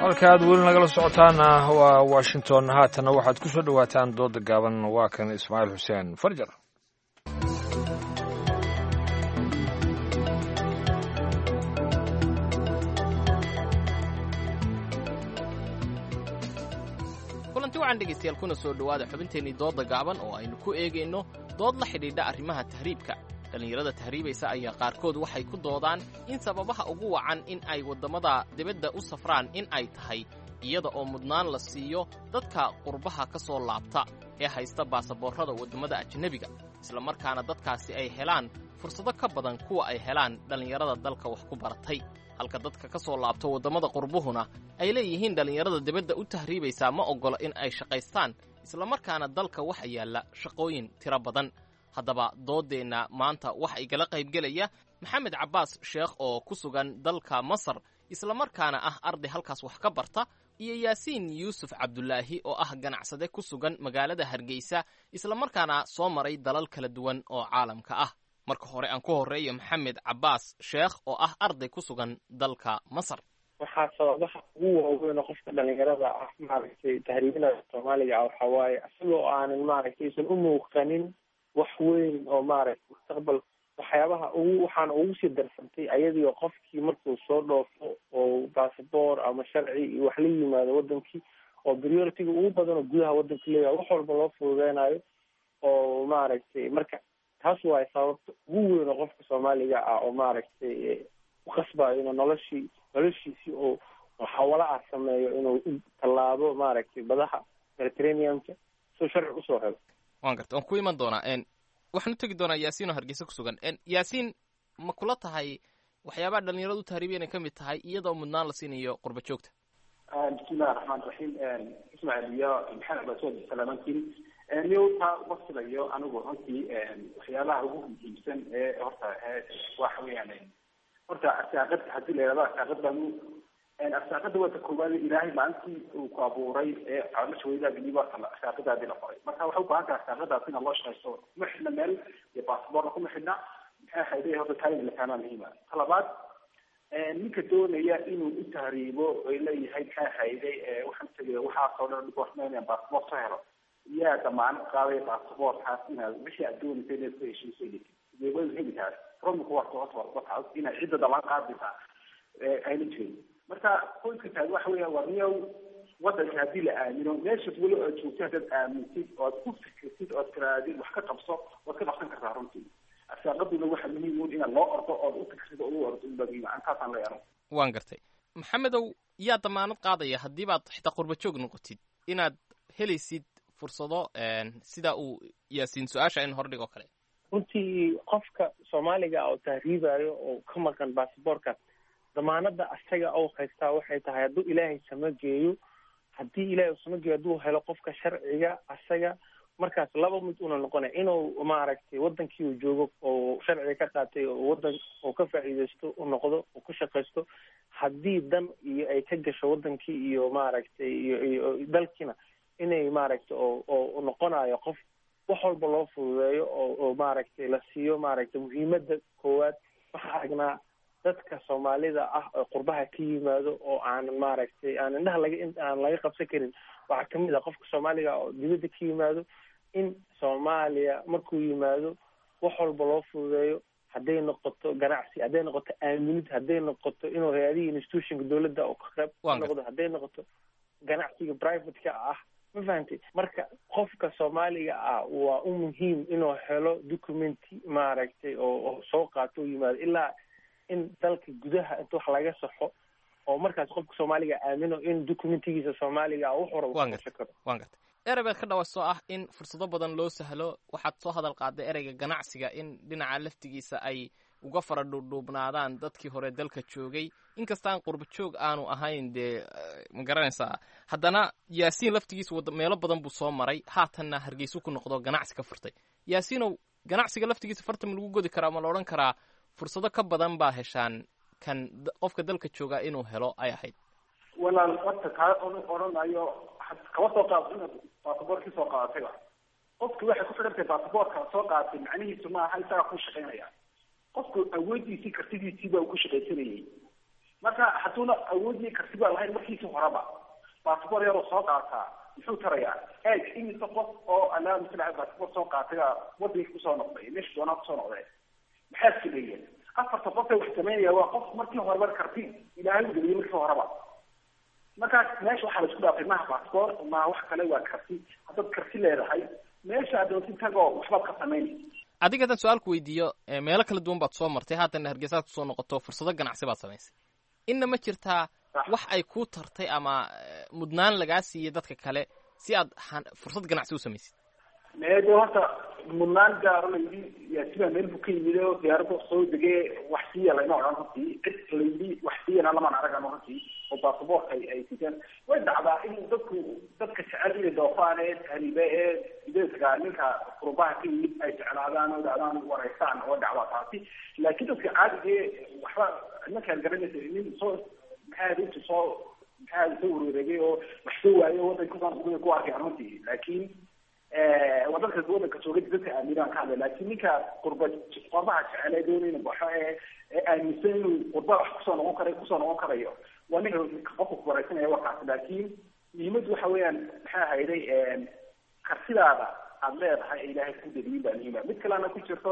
halkaad weli nagala socotaana waa washington. haatana waxaad ku soo dhowaataan dooda gaaban. waa kan ismaaciil xuseen farjar.
kulanti wacan dhegaystayaal kuna soo dhowaada xubinteennii dooda gaaban oo aynu ku eegayno dood la xidhiidha arrimaha tahriibka. dhallinyarada tahriibaysa ayaa qaarkood waxay ku doodaan in sababaha ugu wacan in ay waddamada dibadda u safraan in ay tahay iyada oo mudnaan la siiyo dadka qurbaha ka soo laabta ee haysta baasaboorrada waddamada ajnebiga, isla markaana dadkaasi ay helaan fursado ka badan kuwa ay helaan dhallinyarada dalka wax ku baratay, halka dadka ka soo laabto waddamada qurbuhuna ay leeyihiin dhallinyarada dibadda u tahriibaysaa ma oggola in ay shaqaystaan, isla markaana dalka waxa yaalla shaqooyin tiro badan. haddaba dooddeenna maanta waxa igala qaybgelaya maxamed cabbaas sheekh oo ku sugan dalka masar isla markaana ah arday halkaas wax ka barta, iyo yaasiin yuusuf cabdulaahi oo ah ganacsade ku sugan magaalada hargeysa isla markaana soo maray dalal kala duwan oo caalamka ah. marka hore aan ku horreeyo maxamed cabbaas sheekh oo ah arday ku sugan dalka masar.
waxaa sababaha ugu waaweyn oo qofka dhalinyarada ah maaragtay tahriibinada soomaaliga ah waxaa waaye isagoo aanan maaragtay isan u muuqanin wax weyn oo maaragtay mustaqbal waxyaabaha ugu waxaana ugu sii darsantay ayadiio qofkii markuu soo dhoofo oo basaboor ama sharci iyo wax la yimaado wadankii oo priority-ga ugu badan oo gudaha wadanka leeyahay wax walba loo fududeynayo oo maaragtay marka taas waay sababta ugu weyn oo qofka soomaaliga ah oo maaragtay u qasbayo inuu noloshii noloshiisii oo xawala ah sameeyo inuu tallaabo maaragtay badaha mediterranean-ka soo sharci usoo helo.
waan garta waan ku iman doonaa n waxaan u tegi doonaa yaasiin oo hargeysa ku sugan. n yaasiin ma kula tahay waxyaabaha dhalinyaradu tahriibiya inay ka mid tahay iyadoo mudnaan la siinayo qurba joogta?
bismillahi raxmaan raxiim ismaaciil iyo maxamed basood salaamantiin newta wasilayo anigu runtii waxyaabaha ugu muhiimsan ee horta waxa weeyaan horta arsaaqada haddii la yidhahdo arsaaqad baanu arsaaqada waa ta koowaad ilaahay maalintii uu ku abuuray ee caloosha weydaaginiba arsaaqadaadii la qoray marka waxay u baahan tahay arsaaqadaas ina loo shaqaysto kuma xidhna meel iyo basaboorna kuma xidhna maxay ahayday horta taayina la fahmaa muhiima. talabaad ninka doonaya inuu u tahriibo ay leeyahay maxay ahayday waxaan tegaya waxaasoo dhan goormeynaya basaboor soo helo yaa damaanad qaadaya basaboorkaas inaad wixii aad doonaysa inaad ku heshiiso way heli tahay romku waa toos inaad cidda damaan qaadaysaa ayna jirin. marka qoyska tahay waxa weeyaan waa niyow wadanka haddii la aamino meeshaas weli oad joogtay haddaad aamintid oad ku fikirtid oad tiraadid wax ka qabso waad ka qabsan kartaa runtii. arsaaqaduna waxa muhiim un inaad loo ordo ood u fikirsid oo u ordo unbaa antaasaan la yaro.
waan gartay maxamedow, yaa damaanad qaadaya haddii baad xitaa qurba joog noqotid inaad helaysid fursado sida uu yaasiin su-aasha in hordhig oo kale?
runtii qofka soomaaliga oo tahriibayo oo ka maqan basaboorkaas damaanada asaga oo haystaa waxay tahay hadduu ilaahay sama geeyo haddii ilaahay sama geeyo hadduu helo qofka sharciga asaga markaas laba mid una noqonay inuu maaragtay wadankii uu joogo oo sharciga ka qaatay oo wadan oo ka faa'iidaysto u noqdo oo ku shaqaysto haddii dan iyo ay ka gasho wadankii iyo maaragtay iyo iyo dalkiina inay maaragtay oo oo noqonayo qof wax walba loo fududeeyo oo oo maaragtay la siiyo maaragtay muhiimada koowaad. waxaa aragnaa dadka soomaalida ah oo qurbaha ka yimaado oo aan maaragtay aan indhaha laga aan laga qabsan karin waxaa kamid ah qofka soomaaliga oo dibadda ka yimaado in soomaaliya markuu yimaado wax walba loo fududeeyo hadday noqoto ganacsi hadday noqoto aaminid hadday noqoto inuu hay-adihii institutionka dawladda oo ka qayb noqdo hadday noqoto ganacsiga private-ka ah ma fahantay. marka qofka soomaaliga ah waa u muhiim inuu helo documenti maaragtay oo oo soo qaato u yimaado ilaa in dalka gudaha inta wax laga saxo oo markaas qofka soomaaliga aamino in documentigiisa soomaaliga wax hore uu shakaro.
waan gartay ereybaad ka dhawaasoo ah in fursado badan loo sahlo. waxaad soo hadal qaaday ereyga ganacsiga in dhinaca laftigiisa ay uga fara dhuudhuubnaadaan dadkii hore dalka joogay inkastaan qurba joog aanu ahayn dee ma garanaysaa. haddana yaasiin laftigiisa wada meelo badan buu soo maray haatanna hargeysu ku noqdo ganacsi ka furtay. yaasiinow, ganacsiga laftigiisa farta ma lagu godi karaa ma la odhan karaa fursado ka badan baa heshaan kan qofka dalka joogaa inuu helo ay ahayd?
walaal horta kaa odhanayo kaba soo qaado inaad basaboorkii soo qaadatayba qofki waxay ku xidhan tahay basaboorka soo qaadatay macnihiisu ma aha isagaa ku shaqaynaya. qofku awoodiisii kartidiisii baa ku shaqaysanayay marka hadduuna awoodii karti baa lahayn markiisa horeba baasboor yaroo soo qaataa muxuu tarayaa eeg imise qof oo alaa masala baasboor soo qaatay wadankii kusoo noqday meesha doonaa kusoo noqday maxaa sameeyeen afarta qofka wax sameynaya waa qof markii horeba karti ilaahay u geliyay markii horeba markaas meesha waxaa la isku dhaafay maha baasboor ma wax kale waa karti haddaad karti leedahay meesha adoonti tagoo waxbaad ka samaynay
adiga haddaan su-aalku weydiiyo meelo kala duwan baad soo martay haddana hargeysaad kusoo noqoto fursado ganacsi baad samaysay inna ma jirtaa wax ay ku tartay ama mudnaan lagaa siiyey dadka kale si aad fursad ganacsi u samaysid
meede horta mudnaan gaaro layidhi yaasiba meel buu ka yimid oo diyaarada soo degee wax siiya layma odhan runtii cid layidhi wax siiyana lamaan aragan runtii oo baasaboorka ay ay siteen way dhacdaa in dadku dadka jecel inay doofaan ee tahriibe ee ideedka ninka qurubaha ka yimid ay jeclaadaan oo dhacdaan wareystaan oo dhacdaa taasi laakiin dadka caadigee waxba ninkaan garanaysa nin soo maxaa intu soo maxaa soo wareegay oo wax soo waayo wadanka ku arkay runtii laakiin wadanka wadanka joogay dadka aaminaan ka hadlay laakiin ninka qurba qurbaha jecel doonayna waxa ee aaminsan inuu qurba wax kusoo noqon karayo kusoo noqon karayo waa ninka qofka ku wareysanaya wakaas laakiin muhiimadu waxa weeyaan maxaa hayday karsidaada aad leedahay ilaahay ku daliin baa muhiima mid kalena ku jirto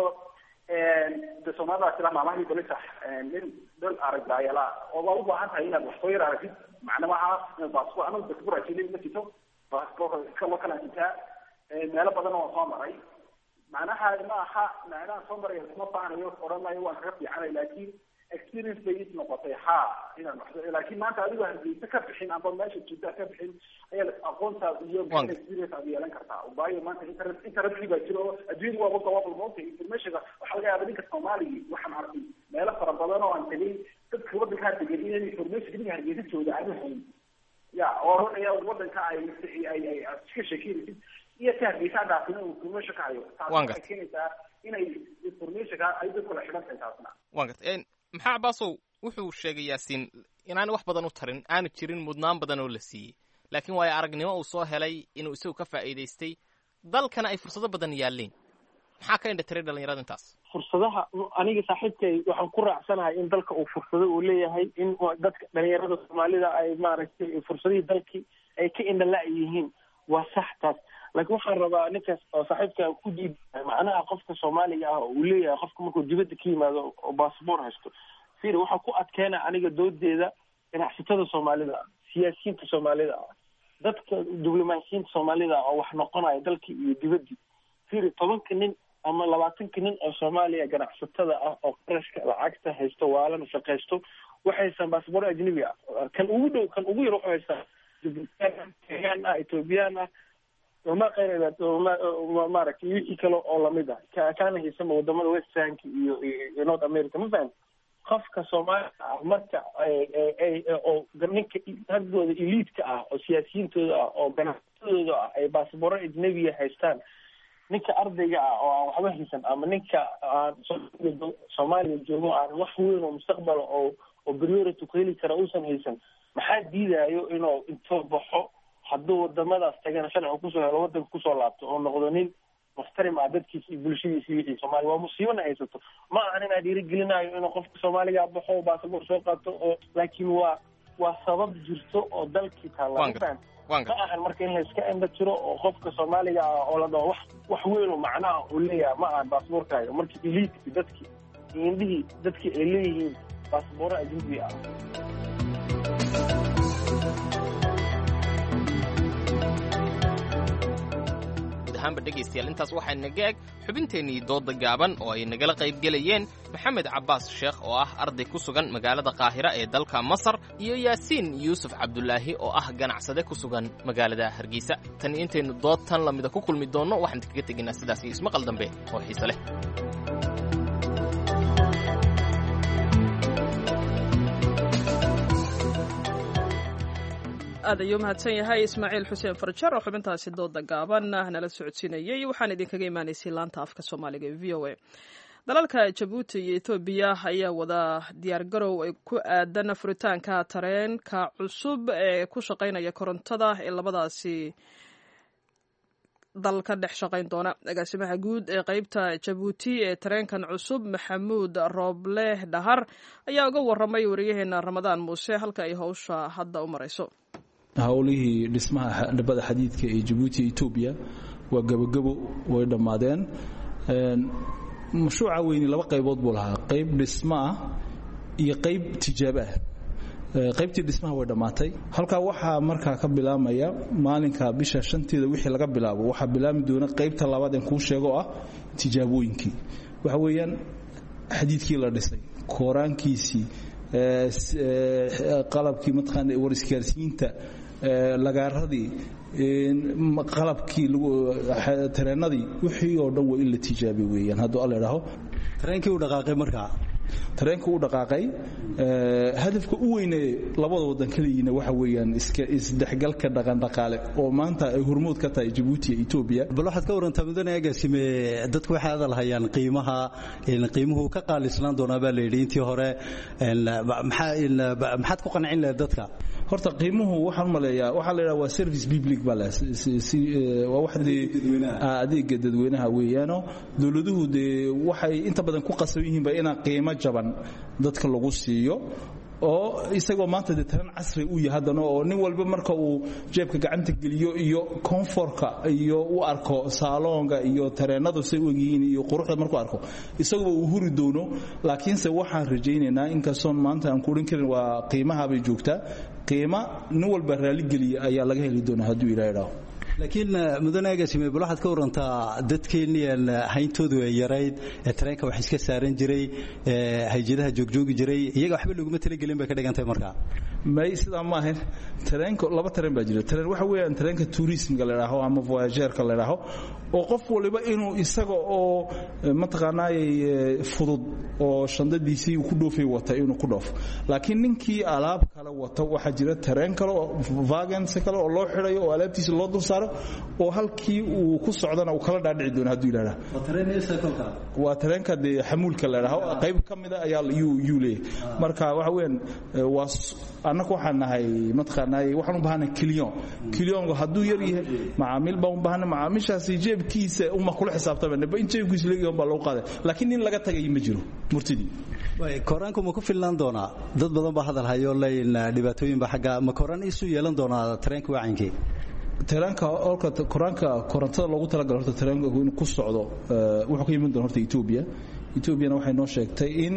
de soomaalida sila maamahii balisax nin dal aragayala oo waa u baahan tahay inaad wax soo yar aragtid macnamaha inaad baasboor anagu dadkuburajilin ma jito baasboor kalo kala jitaa meelo badan oo soo maray macnaha ma aha macnaha soo maray isma faanayo oranayo waan kaga fiicanay laakiin experience bay is noqotay ha inaan wax laakiin maanta adigu hadii ka bixin amba meesha joogta ka bixin ayaa aqoonta iyo experience aad yeelan kartaa ubaayo maanta internet internet baa jiro adduunka waa wada wada moogtay information waxa laga yaabaa ninka Soomaaliga waxaan arkay meelo fara badan oo aan tagay dadka wadanka tagay inay information ninka hargeysa jooga aan hayn ya oo ayaa wadanka ay ay ay iska sheekaysid iyo taagisa dhaafina uu kuma shaqaayo taasoo keenaysa inay information ay dadku la xidhan taasna
waan gartay maxaa Cabaasow wuxuu sheegay Yaasiin inaan wax badan u tarin aan jirin mudnaan badan oo la siiyay laakiin way aragnimo uu soo helay inuu isagu ka faa'iideystay dalkana ay fursado badan yaaleen maxaa ka indha tiray dhalinyarada intaas
fursadaha aniga saaxiibkay waxaan ku raacsanahay in dalka uu fursado u leeyahay in dadka dhalinyarada Soomaalida ay maaragtay fursadii dalkii ay ka indha la yihiin waa sax taas laakiin waxaan rabaa ninkaas oo saaxiibka ku diiday macnaha qofka Soomaaliga ah oo uu leeyahay qofka markuu dibadda ka yimaado oo baasaboor haysto fiir waxa ku adkeena aniga doodeeda ganacsatada Soomaalida siyaasiyiinta Soomaalida dadka diblomaasiyiinta Soomaalida oo wax noqonaya dalkii iyo dibadda fiir tobanka nin ama labaatanka nin oo Soomaaliya ganacsatada ah oo qarashka lacagta haysto waalana shaqaysto waxaysan baasaboor ajnabi ah kan ugu dhow kan ugu yar wuxuu haystaa Ethiopian Ethiopian وما قيل وما ما رك يكلو أو لمدة كان يسمى ودمر ويستانك ينود أمريكا مثلا خفك سومال مركا أو جنك هذا الإليت كا أو سياسيين تو أو جناح تو أي باسبور أجنبي هيستان نك أرضي أو حبهيسن أما نك سومالي الجموع وحوين ومستقبل أو أو بريورة تقيلي كرؤوسا هيسن ما حد ديدا يو إنه انتبهوا hadduu wadamadaas tagana sharci ku soo helo wadanka ku soo laabto oo noqdo nin muxtarim ah dadkiisa iyo bulshadiisa iyo wixii Soomaaliya waa musiibana haysato ma ahan inaan dhiirigelinayo inuu qofka Soomaaliga baxo baasaboor soo qaato oo laakiin waa waa sabab jirto oo dalkii taalaan ma ahan marka in la iska enda jiro oo qofka Soomaaliga oo la dhaho wax wax weyn oo macnaha uu leeyahay ma ahan baasaboorkaaga markii elite dadkii indhihii dadkii ay leeyihiin baasaboor ajnabi ah
ahaanba dhegaystayaal intaas waxaa naga eg xubinteennii dooda gaaban oo ay nagala qayb gelayeen maxamed cabbaas sheekh oo ah arday ku sugan magaalada qaahira ee dalka masar iyo yaasiin yuusuf cabdulaahi oo ah ganacsade ku sugan magaalada hargeysa tan intaynu dood tan lamida ku kulmi doonno waxaan kaga tegaynaa sidaas iyo ismaqal dambe oo xiise leh
aad ayuu mahadsan yahay ismaaciil xuseen farjar oo xubintaasi dooda gaaban nala socodsiinayay waxaan idinkaga imaanaysay laanta afka soomaaliga ee v o a dalalka jabuuti iyo etoobiya ayaa wada diyaargarow ay ku aadan furitaanka tareenka cusub ee ku shaqaynaya korontada ee labadaasi dal ka dhex shaqayn doona. agaasimaha guud ee qaybta jabuuti ee tareenkan cusub maxamuud rooble dhahar ayaa uga waramay wariyaheena ramadaan muuse halka ay howsha hadda u marayso.
howlihii dhismaha dhabada xadiidka ee jabuuti etoobiya waa gabagabo way dhammaadeen. mashruuca weyni laba qaybood buu lahaa, qayb dhismo ah iyo qayb tijaabo ah. qaybtii dhismaha way dhammaatay. halkaa waxaa markaa ka bilaamaya maalinka bisha shanteeda wixii laga bilaabo waxaa bilaami doona qaybta labaad ee kuu sheego ah tijaabooyinkii. waxa weeyaan xadiidkii la dhisay, kooraankiisii, qalabkii mataqaana warisgaarsiinta, lagaaradii, qalabkii tareenadii, wixii oo dhan waa in la tijaabiyo weeyaan hadduu alla idhaaho.
tareenkii u dhaqaaqay markaa
tareenka u dhaqaaqay. hadafka u weyne labada wadan kaliyiina waxa weeyaan isdhexgalka dhaqandhaqaale oo maanta ay hormood ka tahay Djibouti iyo Ethiopia.
bal waxaad ka warantaa mudane agaasime dadku waxay hadal hayaan qiimaha in qiimuhu ka qaalisnaan doona baa leeyahay intii hore maxaa maxaad ku qancin lahayd dadka?
horta qiimuhu waxaan maleeyaa waxa la yiraahdaa waa service public balance waa waxdii adeeg dadweynaha weeyano dawladuhu de waxay inta badan ku qasban yihiin ba inaa qiimo jaban dadka lagu siiyo oo isagoo maanta de taran casri u yahay hadana oo nin walba marka uu jeebka gacanta geliyo iyo comfortka iyo u arko salonga iyo tareenadu say u yihiin iyo quruxda markuu arko isagoo uu huri doono. laakiinse waxaan rajaynaynaa in kastoon maanta aan ku oran karin waa qiimaha bay joogtaa, qiima nin walba raali geliya ayaa laga heli doonaa hadduu ilaahay.
laakiin mudane agaasime bal waxaad ka warantaa dadkeennii hayntoodu ay yarayd ee tareenka wax iska saaran jiray ee hayjadaha joogjoogi jiray iyaga waxba laguma talagelin bay ka dhigantay markaa
may sidaa ma ahayn. tareenka laba tareen baa jira. tareen waxa weeyaan tareenka tourismka la yiraahdo ama voyageerka la yiraahdo oo qof waliba inuu isaga oo mataqaanay fudud oo shandadiisii ku dhoofay wata inuu ku dhoofo. laakiin ninkii alaab kala wata waxa jira tareen kale oo wagons kale oo loo xirayo oo alaabtiisa loo dul saaro oo halkii uu ku socdana uu kala dhaadhici doono hadduu ilaahay.
waa tareenaysa kolka
waa tareenka de xamuulka la yiraahdo qayb kamida ayaa uu leeyahay. marka waxa weeyaan waa annagu waxaan nahay mataqaanay waxaan u baahanahay kiliyon kiliyon hadduu yar yahay macaamiil baan u baahanahay macaamiishaasi jeebkiisa uma kula xisaabtamana in jeebkiisa leeyahay baa loo qaaday laakiin in laga tagay ma jiro murtidii.
way koraanku ma ku filan doonaa dad badan baa hadal hayo leeyin dhibaatooyin ba xagga ma koraan isu yeelan doonaa tareenka wacinkii
tareenka olka koraanka korantada loogu talagalay horta tareenka inuu ku socdo wuxuu ka yimaado horta Ethiopia. Ethiopia waxay noo sheegtay in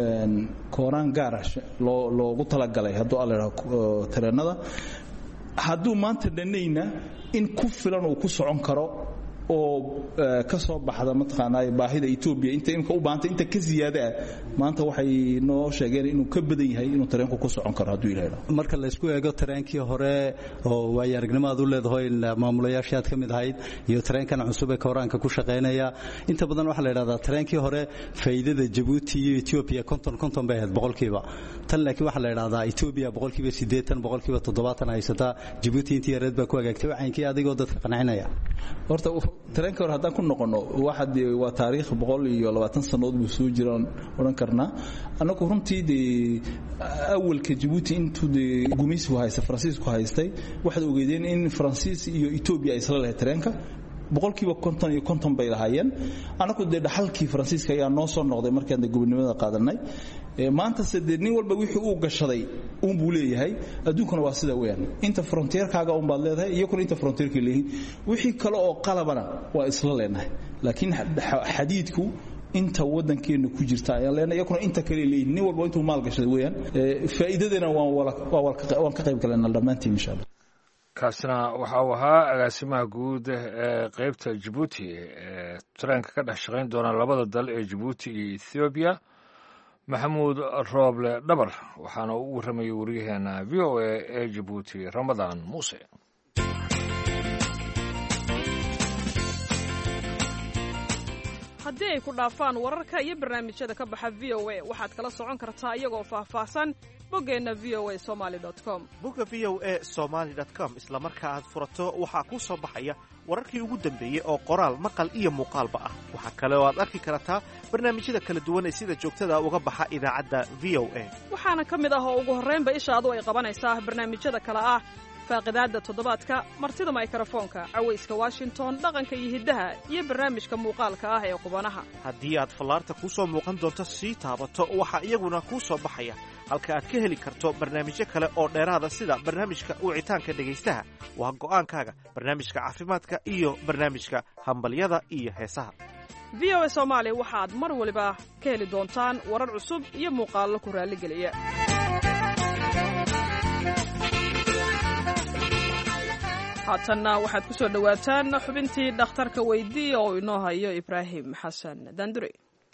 koraan gaar ah loo loogu talagalay hadduu alla yiraahdo tareenada hadduu maanta dhanayna in ku filan uu ku socon karo oo ka soo baxda mataqaanay baahida Ethiopia inta imka u baahanta inta ka ziyaada maanta waxay noo sheegeen inuu ka badan yahay inuu tareenku ku socon karo hadduu ilaahay.
marka la isku eego tareenkii hore oo way aragnimada u leedahay maamulayaasha aad kamid ahayd iyo tareenkan cusub ee koraanka ku shaqeynaya inta badan waxa la yiraahdaa tareenkii hore faa'iidada Djibouti iyo Ethiopia konton konton bay ahayd boqolkiiba tan laakiin waxa la yiraahdaa Ethiopia boqolkiiba siddeetan boqolkiiba toddobaatan haysata Djibouti intii yareed baa ku hagaagtay wacinkii adigoo dadka qancinaya.
horta tareenka hore haddaan ku noqono waxa waa taariikh boqol iyo labaatan sanadood buu soo jiraan oran karnaa. anagu runtii de awalka Djibouti intuu de gumaysigu haystay Faransiisku haystay waxaad ogeedeen in Faransiis iyo Ethiopia isla lahayd tareenka boqolkiiba konton iyo konton bay lahaayeen. anagu de dhaxalkii Faransiiska ayaa noo soo noqday markaan gobonimada qaadanay. maanta sidee nin walba wixii uu gashaday uu buu leeyahay adduunkana waa sida weeyaan inta frontierkaaga uu baad leedahay iyo kun inta frontierka leeyahay wixii kale oo qalabana waa isla leenahay laakiin xadiidku inta wadankeena ku jirta ayaan leenahay iyo kun inta kale leeyahay nin walba intuu maal gashaday weeyaan faa'iidadana waan wala waan ka qayb galanaa dhamaantiin insha Allah.
kaasina waxa uu ahaa agaasimaha guud ee qaybta Djibouti ee tareenka ka dhex shaqayn doona labada dal ee Djibouti iyo Ethiopia maxamuud rooble dhabar waxaana uu warramayay wariyaheena V O A ee Djibouti Ramadaan Muuse.
haddii ay ku dhaafaan wararka iyo barnaamijyada ka baxa V O A waxaad kala socon kartaa iyagoo faahfaahsan boggeenna v o a somali dot com.
bogga v o a somali dot com isla marka aad furato waxaa kuu soo baxaya wararkii ugu dambeeyey oo qoraal maqal iyo muuqaalba ah. waxaa kale oo aad arki kartaa barnaamijyada kala duwan ee sida joogtada uga baxa idaacadda V O A.
waxaana ka mid ah oo ugu horraynba ishaadu ay qabanaysaa barnaamijyada kale ah faaqidaadda toddobaadka martida mikrofoonka cawayska washington dhaqanka iyo hiddaha iyo barnaamijka muuqaalka ah ee qubanaha
haddii aad fallaarta kuu soo muuqan doonto sii taabato waxaa iyaguna kuu soo baxaya halka aad ka heli karto barnaamijyo kale oo dheeraada sida barnaamijka wicitaanka dhegaystaha waa go'aankaaga barnaamijka caafimaadka iyo barnaamijka hambalyada iyo heesaha
v o a soomaali waxaad mar waliba ka heli doontaan warar cusub iyo muuqaallo ku raalligeliya haatanna waxaad ku soo dhowaataan xubintii dhakhtarka weydii oo inoo hayo ibraahim xasan daandure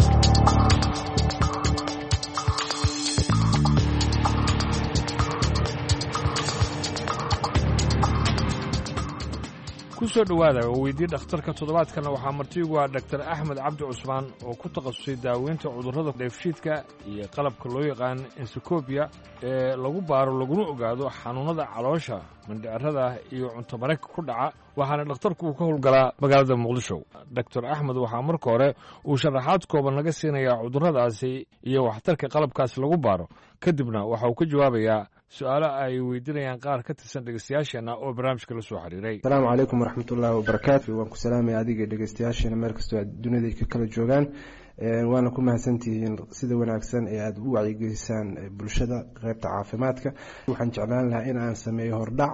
ku soo dhowaada oo weydii dhakhtarka toddobaadkana waxaa martiigu ah dhaktar axmed cabdi cusmaan oo ku takhasusay daaweynta cudurrada dheefshiidka iyo qalabka loo yaqaan ensikoobiya ee lagu baaro laguna ogaado xanuunnada caloosha mindhicirada iyo cuntomareyka ku dhaca waxaana dhakhtarku uu ka howlgalaa magaalada muqdisho doctor axmed waxaa marka hore uu sharaxaad kooban laga siinayaa cudurradaasi iyo waxtarka qalabkaas lagu baaro kadibna waxa uu ka jawaabayaa su-aalo ay weydiinayaan qaar ka tirsan dhegeystayaasheenna oo barnaamijka la soo xiriiray
asalaamu calaykum waraxmatullaahi wabarakaatu waan ku salaamaya adiga dhegeystayaasheena meel kastoo aad dunida ka kala joogaan waana ku mahadsantihiin sida wanaagsan ee aada u wacyigelisaan bulshada qaybta caafimaadka waxaan jeclaan lahaa in aan sameeyo hordhac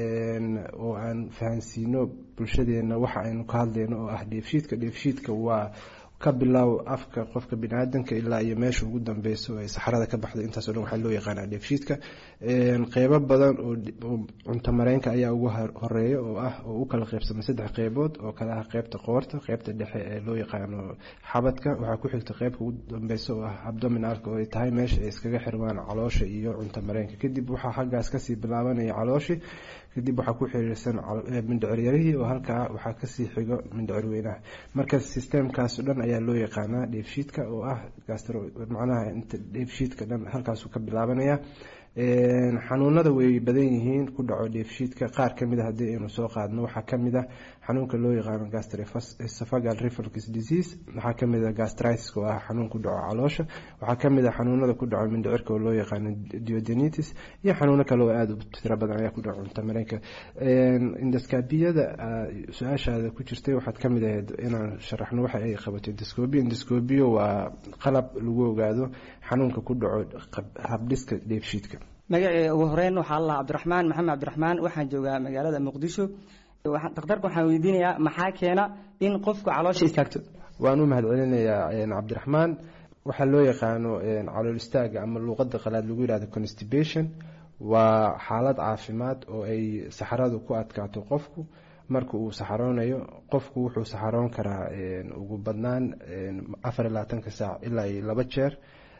oo aan fahansiino bulshadeena waxa aynu ka hadlayno oo ah dheefshiidka dheefshiidka waa ka bilow afka qofka biniaadanka ilaa iyo meesha ugu dambeyso ay saxarada ka baxdo intaasoo dhan waxaa loo yaqaanaa dheefshiidka qeybo badan oo cunto mareenka ayaa ugu horeeya oo ah oo u kala qeybsama saddex qeybood oo kala ah qeybta qoorta qeybta dhexe ee loo yaqaano xabadka waxaa ku xigta qeybka ugu dambeysa oo ah abdominalka oo ay tahay meesha ay iskaga xirmaan caloosha iyo cunto mareenka kadib waxaa xaggaas kasii bilaabanaya calooshi kadib waxaa ku xiriirsan mindhiciryarihii oo halkaa waxaa kasii xigo mindhicir weynaha marka sistemkaas dhan ayaa loo yaqaanaa dheefshiidka oo ah gastro macnaha inta dheefshiidka dhan halkaasuu ka bilaabanaya xanuunada way badan yihiin ku dhaco dheefshiidka qaar kamid a haddii aynu soo qaadno waxaa kamid ah xanuunka loo yaqaano gastroesophageal reflux disease waxaa kamid ah gastritis oo ah xanuun ku dhaco caloosha waxaa kamid ah xanuunada ku dhaco mindhicirka oo loo yaqaano duodenitis iyo xanuuno kale oo aada u tiro badan ayaa ku dhaco cunto mareenka indoscopiyada su-aashaada ku jirtay waxaad kamid ahayd inaan sharaxno waxa ay qabato endoscopia endoscopia waa qalab lagu ogaado xanuunka ku dhaco habdhiska dheefshiidka
magacii ugu horeyn waxaa la cabdiraxmaan maxamed cabdiraxmaan waxaan joogaa magaalada muqdisho dhakhtarka waxaan weydiinayaa maxaa keena in qofku caloosha istaagto
waan u mahadcelinayaa cabdiraxmaan waxaa loo yaqaano calool istaaga ama luuqada qalaad lagu yihahdo constipation waa xaalad caafimaad oo ay saxaradu ku adkaato qofku marka uu saxaroonayo qofku wuxuu saxaroon karaa ugu badnaan afar iyo labaatanka saac ilaa iyo laba jeer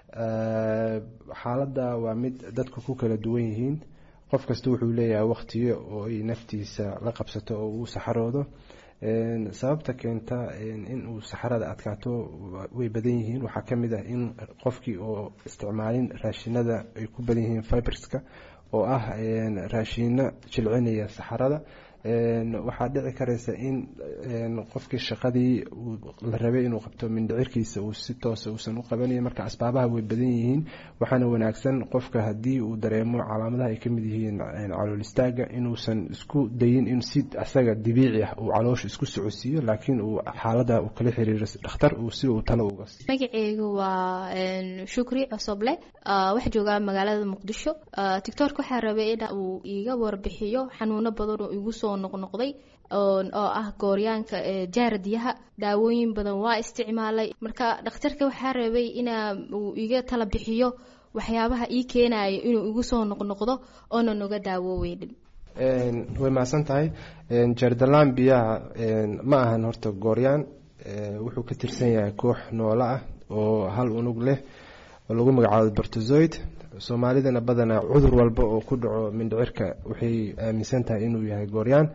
xaaladda waa mid dadku ku kala duwan yihiin qof kasta wuxuu leeyahay waqtiyo oo ay naftiisa la qabsato oo uu saxaroodo sababta keenta in uu saxarada adkaato way badan yihiin waxaa kamid ah in qofkii oo isticmaalin raashinada ay ku badan yihiin fiberska oo ah raashino jilcinaya saxarada waxaa dhici karaysa in qofkii shaqadii la rabay inuu qabto mindhicirkiisa uu si toosa uusan u qabanayo marka asbaabaha way badan yihiin waxaana wanaagsan qofka haddii uu dareemo calaamadaha ay kamid yihiin calool istaaga inuusan isku dayin in si asaga dabiici ah uu caloosha isku socodsiiyo laakiin uu xaalada uu kala xiriiro dhakhtar uu si uu talo uga siiyo
magacaygu waa shukri cosoble waxa joogaa magaalada muqdisho tiktok waxaa rabay in uu iiga warbixiyo xanuuno badan oo igu soo noqnoqday oo ah gooryaanka jaardiyaha daawooyin badan waa isticmaalay marka dhakhtarka waxaa rabay inaa uu iga tala bixiyo waxyaabaha ii keenayo inuu igu soo noqnoqdo oona noga daawooweyn
way mahadsan tahay jardalaan biyaha ma ahan horta gooryaan wuxuu ka tirsan yahay koox noolo ah oo hal unug leh oo lagu magacaabo bortozoid soomaalidana badanaa cudur walba oo ku dhaco mindhicirka waxay aaminsan tahay inuu yahay gooryaan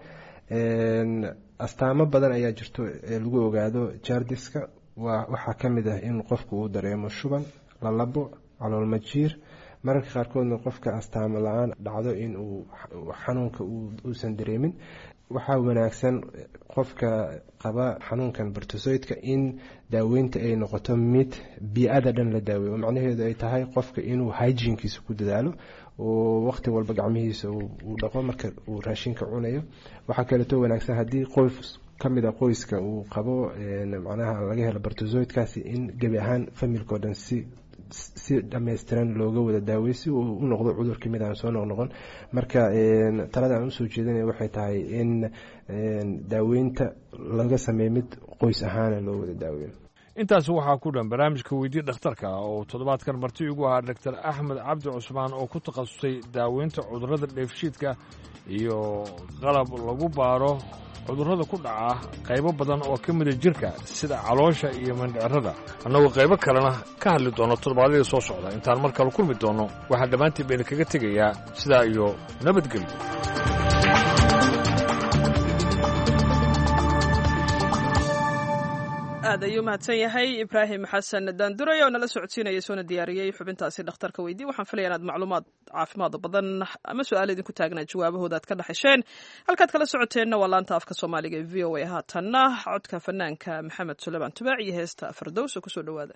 astaamo badan ayaa jirto ee lagu ogaado jardiska waa waxaa kamid ah in qofku uu dareemo shuban lalabo calool majiir mararka qaarkoodna qofka astaamo la-aan dhacdo in uu xanuunka uusan dareemin waxaa wanaagsan qofka qaba xanuunkan bortozoidka in daaweynta ay noqoto mid bii-ada dhan la daaweeyo oo macnaheedu ay tahay qofka inuu hygienkiisa ku dadaalo oo waqti walba gacmihiisa uu dhaqo marka uu raashinka cunayo. waxaa kaleeto wanaagsan haddii qoys kamid a qoyska uu qabo macnaha laga helo bartozoidkaasi in gebi ahaan familkao dhan si si dhammaystiran looga wada daawey si uu u noqdo cudurkii mid aan soo noqnoqon. marka talada aan usoo jeedinaya waxay tahay in daaweynta laga sameeyo mid qoys ahaana loo wada daaweyn.
intaas waxaa ku dhan barnaamijka weydii dhakhtarka oo toddobaadkan marti ugu ahaa doctor axmed cabdi cusmaan oo ku takhasusay daaweynta cudurrada dheefshiidka iyo qalab lagu baaro cudurrada ku dhaca qaybo badan oo ka mida jirka sida caloosha iyo mandhicirada. annagoo qaybo kalena ka hadli doono toddobaadyada soo socda. intaan mar kale kulmi doonno waxaan dhammaantiin bayna kaga tegayaa sidaa iyo nabadgelyo.
aad ayuu mahadsan yahay ibraahim xasan daanduray oo nala socodsiinaya soona diyaariyey xubintaasi dhakhtarka weydii. waxaan filaya inaad macluumaad caafimaad badan ama su-aal idinku taagnaa jawaabahooda aad ka dhexesheen. halkaad kala socoteenna waa laanta afka soomaaliga ee v o a. haatanna codka fanaanka maxamed sulaymaan tubaac iyo heesta fardows oo kusoo dhowaada.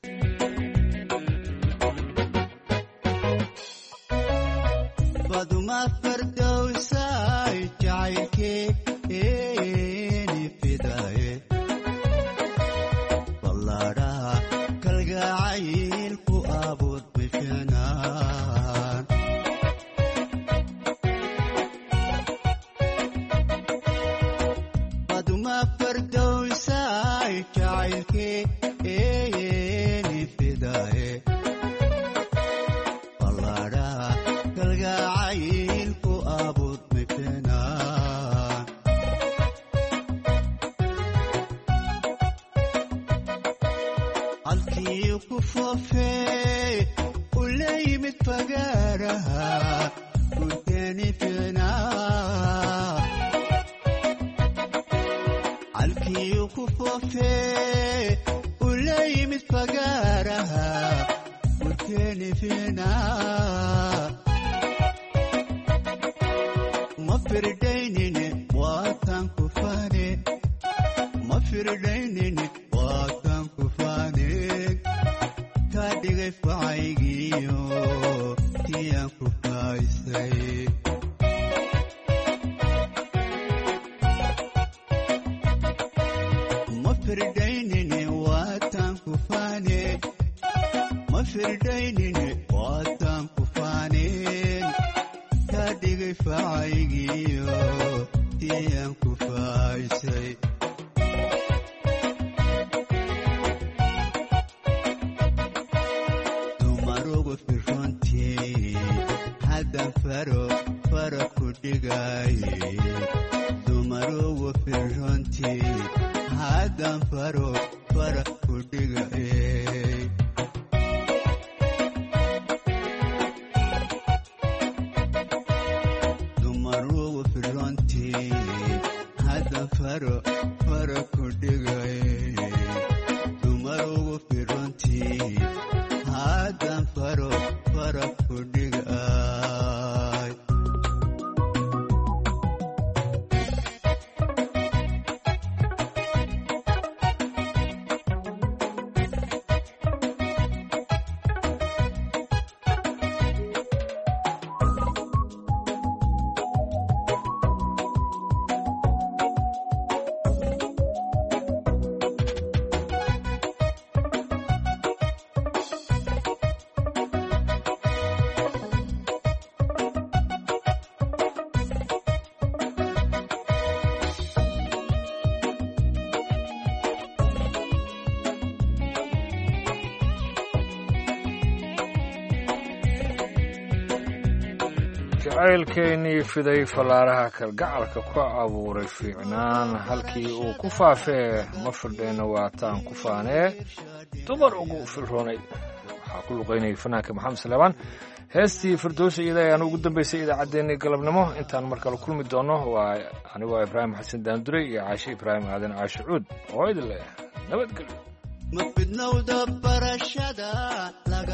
jacaylkeennii fiday fallaaraha kalgacalka ku abuuray fiicnaan halkii uu ku faafee ma firdheenna waataan ku faanee dumar ugu filroonay. waxaa ku luqaynayay fanaanka maxamed salebaan. heestii firdowsa iyada ayaan ugu dambaysay idaacaddeenii galabnimo. intaan mar kale kulmi doonno waa anigoo ibraahim xasan daanduray iyo caashe ibraahim aadan caashe cuud oo idin leh nabadgelyo.
ma fidnowda barashada laga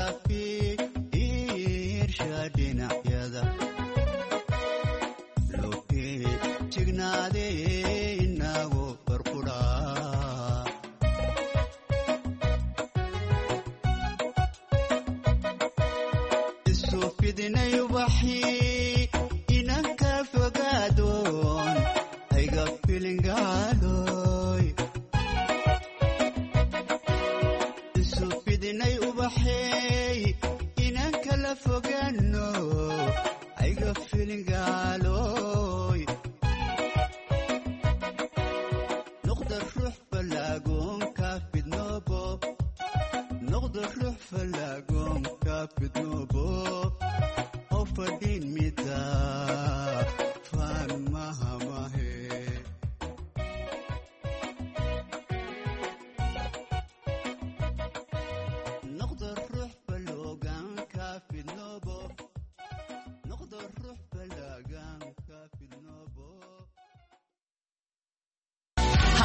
fiirsha dhinacyada inago barqudha isu fidinay ubax baahi